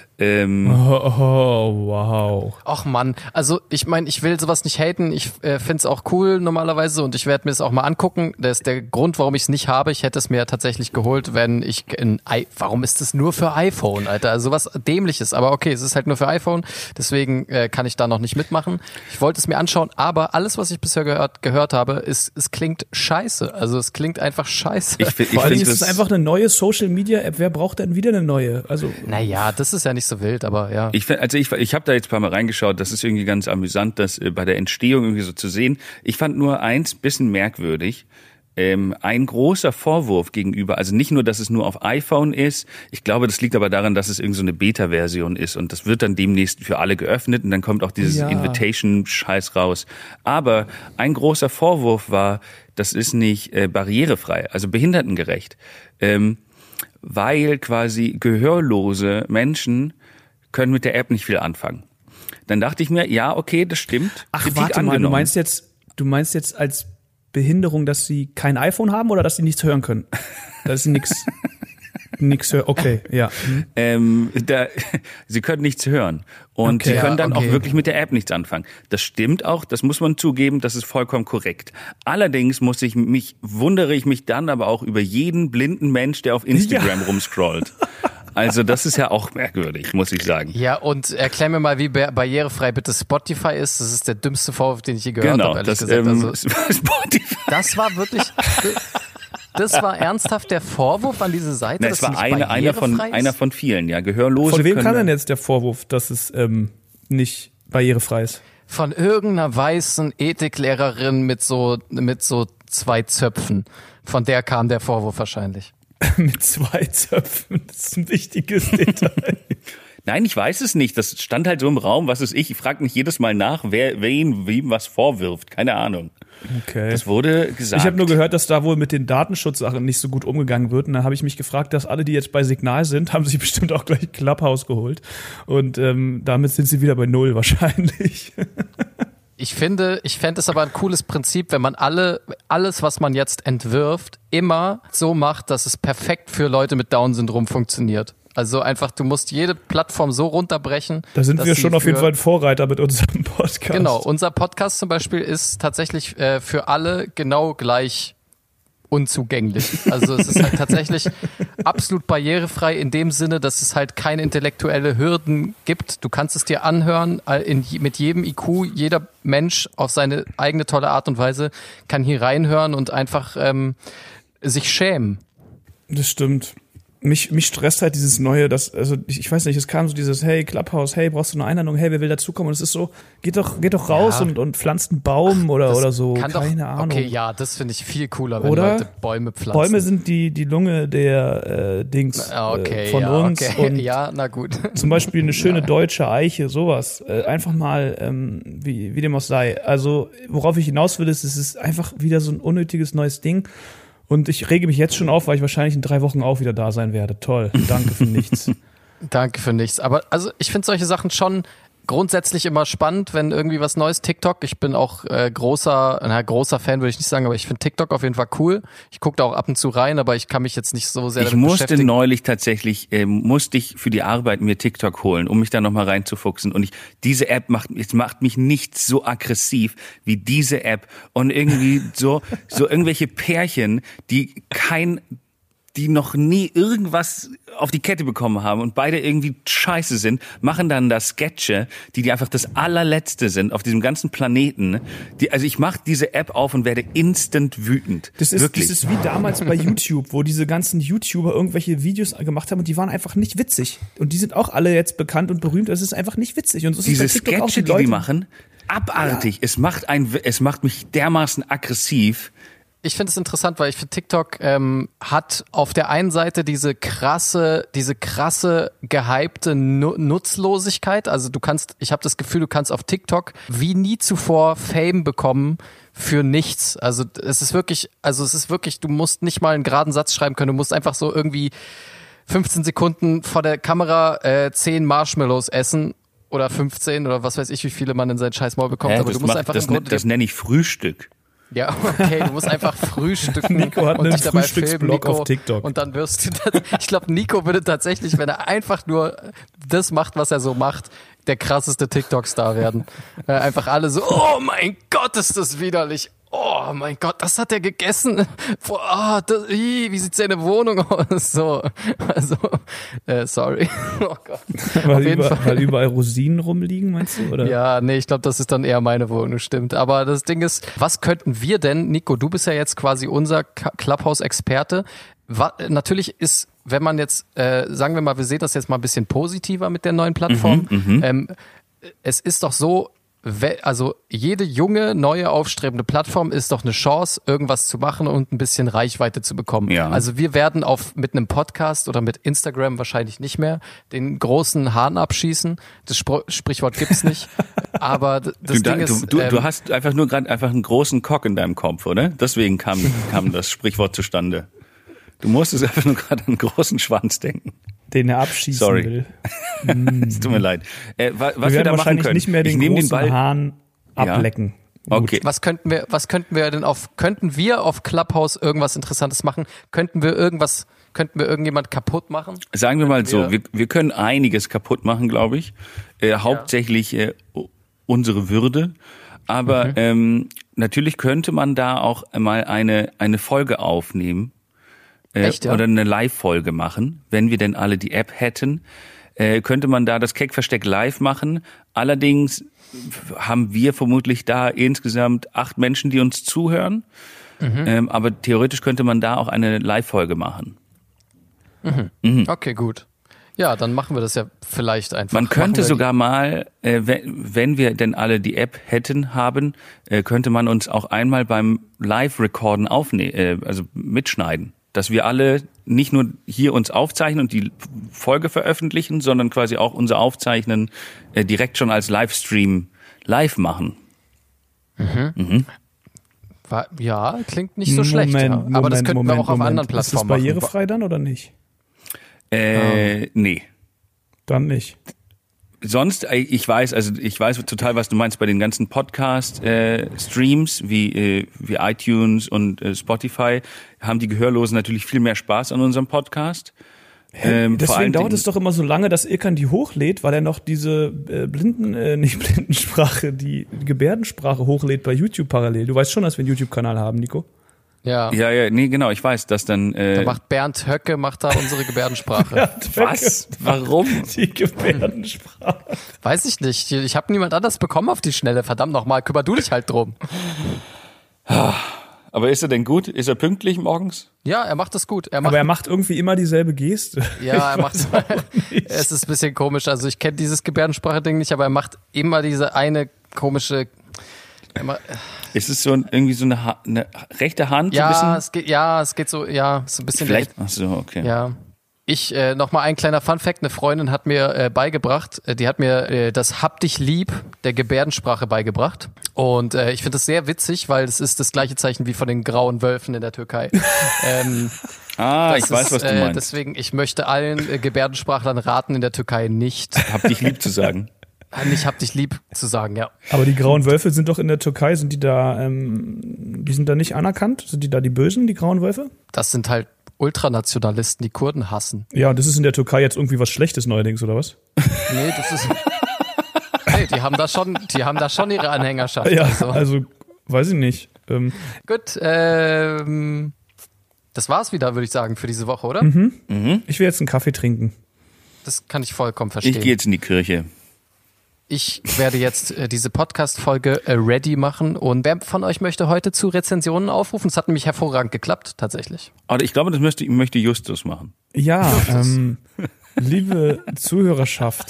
Wow. Ach Mann, also ich meine, ich will sowas nicht haten, ich find's auch cool normalerweise und ich werde mir das auch mal angucken. Das ist der Grund, warum ich es nicht habe. Ich hätte es mir tatsächlich geholt, wenn ich warum ist das nur für iPhone, Alter? Also was Dämliches, aber okay, es ist halt nur für iPhone, deswegen kann ich da noch nicht mitmachen. Ich wollte es mir anschauen, aber alles, was ich bisher gehört habe, es klingt scheiße. Also es klingt einfach scheiße. Vor allem ist es einfach eine neue Social-Media-App. Wer braucht denn wieder eine neue? Also naja, das ist ja nicht so wild, aber ja. Ich habe da jetzt ein paar Mal reingeschaut, das ist irgendwie ganz amüsant, das bei der Entstehung irgendwie so zu sehen. Ich fand nur eins bisschen merkwürdig. Ein großer Vorwurf gegenüber, also nicht nur, dass es nur auf iPhone ist, ich glaube, das liegt aber daran, dass es irgend so eine Beta-Version ist und das wird dann demnächst für alle geöffnet und dann kommt auch dieses Invitation-Scheiß raus. Aber ein großer Vorwurf war, das ist nicht barrierefrei, also behindertengerecht, weil quasi gehörlose Menschen können mit der App nicht viel anfangen. Dann dachte ich mir, ja, okay, das stimmt. Ach, Kritik warte mal, angenommen. du meinst jetzt als Behinderung, dass sie kein iPhone haben oder dass sie nichts hören können? Dass sie nichts hören. Okay, ja. Sie können nichts hören. Und sie können dann auch wirklich mit der App nichts anfangen. Das stimmt auch, das muss man zugeben, das ist vollkommen korrekt. Allerdings wundere ich mich dann aber auch über jeden blinden Mensch, der auf Instagram rumscrollt. Also das ist ja auch merkwürdig, muss ich sagen. Ja, und erklär mir mal, wie barrierefrei bitte Spotify ist. Das ist der dümmste Vorwurf, den ich je gehört habe, ehrlich gesagt. Also, Spotify. Das war wirklich... Das war ernsthaft der Vorwurf an diese Seite? Na, es war einer von vielen, ja. Gehörlose. Von wem kam denn jetzt der Vorwurf, dass es nicht barrierefrei ist? Von irgendeiner weißen Ethiklehrerin mit so 2 Zöpfen. Von der kam der Vorwurf wahrscheinlich. Mit 2 Zöpfen, das ist ein wichtiges Detail. Nein, ich weiß es nicht. Das stand halt so im Raum, was ist ich. Ich frage mich jedes Mal nach, wer wem was vorwirft. Keine Ahnung. Okay. Das wurde gesagt. Ich habe nur gehört, dass da wohl mit den Datenschutzsachen nicht so gut umgegangen wird. Und dann habe ich mich gefragt, dass alle, die jetzt bei Signal sind, haben sich bestimmt auch gleich Clubhouse geholt. Und damit sind sie wieder bei 0 wahrscheinlich. Ich fände es aber ein cooles Prinzip, wenn man alles, was man jetzt entwirft, immer so macht, dass es perfekt für Leute mit Down-Syndrom funktioniert. Also einfach, du musst jede Plattform so runterbrechen. Da sind wir schon auf jeden Fall ein Vorreiter mit unserem Podcast. Genau, unser Podcast zum Beispiel ist tatsächlich für alle genau gleich unzugänglich. Also es ist halt tatsächlich absolut barrierefrei in dem Sinne, dass es halt keine intellektuelle Hürden gibt. Du kannst es dir anhören, mit jedem IQ, jeder Mensch auf seine eigene tolle Art und Weise kann hier reinhören und einfach sich schämen. Das stimmt. mich stresst halt dieses Neue, ich weiß nicht, es kam so dieses, hey, Clubhouse, hey, brauchst du eine Einladung, hey, wer will dazukommen? Und es ist so, geht doch raus und pflanzt einen Baum oder so, keine Ahnung. Okay, ja, das finde ich viel cooler, wenn oder Leute Bäume pflanzen. Bäume sind die Lunge der Dings von uns. Okay. Und ja, na gut. zum Beispiel eine schöne deutsche Eiche, sowas. Einfach mal, wie dem auch sei. Also, worauf ich hinaus will, ist, es ist einfach wieder so ein unnötiges neues Ding. Und ich rege mich jetzt schon auf, weil ich wahrscheinlich in 3 Wochen auch wieder da sein werde. Toll, danke für nichts. Danke für nichts. Aber also ich finde solche Sachen schon grundsätzlich immer spannend, wenn irgendwie was Neues, TikTok, ich bin auch großer Fan würde ich nicht sagen, aber ich finde TikTok auf jeden Fall cool. Ich gucke da auch ab und zu rein, aber ich kann mich jetzt nicht so sehr damit beschäftigen. Ich musste neulich tatsächlich, musste ich für die Arbeit mir TikTok holen, um mich da nochmal reinzufuchsen. Und diese App macht mich nicht so aggressiv wie diese App. Und irgendwie so irgendwelche Pärchen, die noch nie irgendwas auf die Kette bekommen haben und beide irgendwie scheiße sind, machen dann da Sketche, die einfach das allerletzte sind auf diesem ganzen Planeten. Also ich mache diese App auf und werde instant wütend. Das ist wie damals bei YouTube, wo diese ganzen YouTuber irgendwelche Videos gemacht haben und die waren einfach nicht witzig. Und die sind auch alle jetzt bekannt und berühmt. Es ist einfach nicht witzig. Und so ist diese es bei TikTok auch, Sketche, die machen, abartig. Ja. Es macht mich dermaßen aggressiv. Ich finde es interessant, weil ich finde, TikTok hat auf der einen Seite diese krasse gehypte Nutzlosigkeit. Also ich habe das Gefühl, du kannst auf TikTok wie nie zuvor Fame bekommen für nichts. Also es ist wirklich, du musst nicht mal einen geraden Satz schreiben können. Du musst einfach so irgendwie 15 Sekunden vor der Kamera 10 Marshmallows essen. Oder 15 oder was weiß ich, wie viele man in sein scheiß Maul bekommt. Aber du musst einfach das nenne ich Frühstück. Ja, okay, du musst einfach frühstücken. Nico hat einen Frühstücksblog auf TikTok. Und dann wirst du, ich glaube, Nico würde tatsächlich, wenn er einfach nur das macht, was er so macht, der krasseste TikTok-Star werden. Einfach alle so, oh mein Gott, ist das widerlich. Oh mein Gott, das hat er gegessen. Wie sieht seine Wohnung aus? So, also, sorry. Oh Gott. Weil überall Rosinen rumliegen, meinst du? Oder? Ja, nee, ich glaube, das ist dann eher meine Wohnung, stimmt. Aber das Ding ist, was könnten wir denn, Nico, du bist ja jetzt quasi unser Clubhouse-Experte. Natürlich ist, wenn man jetzt, sagen wir mal, wir sehen das jetzt mal ein bisschen positiver mit der neuen Plattform. Es ist doch so, also jede junge, neue, aufstrebende Plattform ist doch eine Chance, irgendwas zu machen und ein bisschen Reichweite zu bekommen. Ja. Also wir werden mit einem Podcast oder mit Instagram wahrscheinlich nicht mehr den großen Hahn abschießen. Das Sprichwort gibt's nicht. Aber das Ding ist... Du hast einfach nur gerade einen großen Cock in deinem Kopf, oder? Deswegen kam das Sprichwort zustande. Du musstest einfach nur gerade an einen großen Schwanz denken. Den er abschießen will. Es tut mir leid. Was wir da machen können? Nicht mehr den großen Hahn ablecken. Ja. Okay. Was könnten wir denn könnten wir auf Clubhouse irgendwas Interessantes machen? Könnten wir irgendjemand kaputt machen? Sagen wir mal so, wir können einiges kaputt machen, glaube ich. Hauptsächlich unsere Würde. Aber natürlich könnte man da auch mal eine Folge aufnehmen. Echt, ja? Oder eine Live-Folge machen, wenn wir denn alle die App hätten, könnte man da das Keck-Versteck live machen. Allerdings haben wir vermutlich da insgesamt 8 Menschen, die uns zuhören. Aber theoretisch könnte man da auch eine Live-Folge machen. Okay, gut. Ja, dann machen wir das ja vielleicht einfach. Man könnte sogar mal, wenn wir denn alle die App haben, könnte man uns auch einmal beim Live-Recorden also mitschneiden. Dass wir alle nicht nur hier uns aufzeichnen und die Folge veröffentlichen, sondern quasi auch unser Aufzeichnen direkt schon als Livestream live machen. Ja, klingt nicht so schlecht. Aber das könnten wir auch auf anderen Plattformen machen. Ist das barrierefrei dann oder nicht? Nee. Dann nicht. Sonst, ich weiß total, was du meinst bei den ganzen Podcast-Streams wie iTunes und Spotify, haben die Gehörlosen natürlich viel mehr Spaß an unserem Podcast. Deswegen dauert es doch immer so lange, dass Ilkan die hochlädt, weil er noch diese die Gebärdensprache hochlädt bei YouTube parallel. Du weißt schon, dass wir einen YouTube-Kanal haben, Nico. Ja, nee, genau, ich weiß, dass dann... Da macht Bernd Höcke unsere Gebärdensprache. Was? Warum? Die Gebärdensprache. Weiß ich nicht, ich habe niemand anders bekommen auf die Schnelle, verdammt nochmal, kümmer du dich halt drum. Aber ist er denn gut? Ist er pünktlich morgens? Ja, er macht das gut. Aber er macht irgendwie immer dieselbe Geste. Ja, er macht es ist ein bisschen komisch. Also ich kenne dieses Gebärdensprache-Ding nicht, aber er macht immer diese eine komische. Ist es so irgendwie so eine rechte Hand? Ja, so es geht so, so ein bisschen. Vielleicht. Ach so, okay. Ja. Nochmal ein kleiner Funfact, eine Freundin hat mir beigebracht, die hat mir das Hab dich lieb der Gebärdensprache beigebracht und ich finde das sehr witzig, weil es ist das gleiche Zeichen wie von den grauen Wölfen in der Türkei. Ich weiß, was du meinst. Deswegen, ich möchte allen Gebärdensprachlern raten, in der Türkei nicht Hab dich lieb zu sagen. Nicht hab dich lieb zu sagen, ja. Aber die grauen Wölfe sind doch in der Türkei, sind die da, die sind da nicht anerkannt? Sind die da die Bösen, die grauen Wölfe? Das sind halt Ultranationalisten, die Kurden hassen. Ja, das ist in der Türkei jetzt irgendwie was Schlechtes neuerdings, oder was? Nee, das ist. Nee, die haben da schon ihre Anhängerschaft. Ja, also weiß ich nicht. Gut, das war's wieder, würde ich sagen, für diese Woche, oder? Ich will jetzt einen Kaffee trinken. Das kann ich vollkommen verstehen. Ich gehe jetzt in die Kirche. Ich werde jetzt diese Podcast-Folge ready machen und wer von euch möchte heute zu Rezensionen aufrufen? Es hat nämlich hervorragend geklappt, tatsächlich. Aber ich glaube, das möchte Justus machen. Ja, liebe Zuhörerschaft,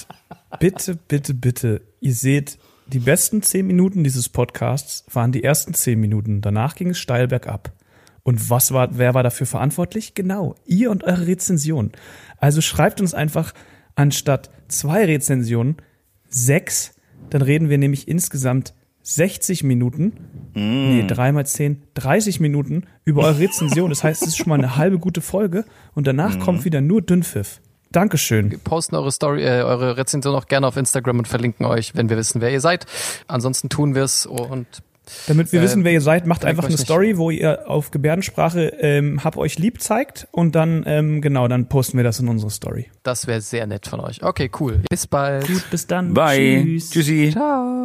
bitte, ihr seht, die besten 10 Minuten dieses Podcasts waren die ersten 10 Minuten. Danach ging es steil bergab. Und wer war dafür verantwortlich? Genau, ihr und eure Rezension. Also schreibt uns einfach anstatt 2 Rezensionen 6, dann reden wir nämlich insgesamt 60 Minuten, 3 mal 10, 30 Minuten über eure Rezension. Das heißt, es ist schon mal eine halbe gute Folge und danach kommt wieder nur Dünnpfiff. Dankeschön. Wir posten eure Rezension auch gerne auf Instagram und verlinken euch, wenn wir wissen, wer ihr seid. Ansonsten tun wir es und damit wir wissen, wer ihr seid, macht einfach eine Story, wo ihr auf Gebärdensprache hab euch lieb zeigt und dann, dann posten wir das in unsere Story. Das wäre sehr nett von euch. Okay, cool. Bis bald. Gut, bis dann. Bye. Tschüss. Tschüssi. Ciao.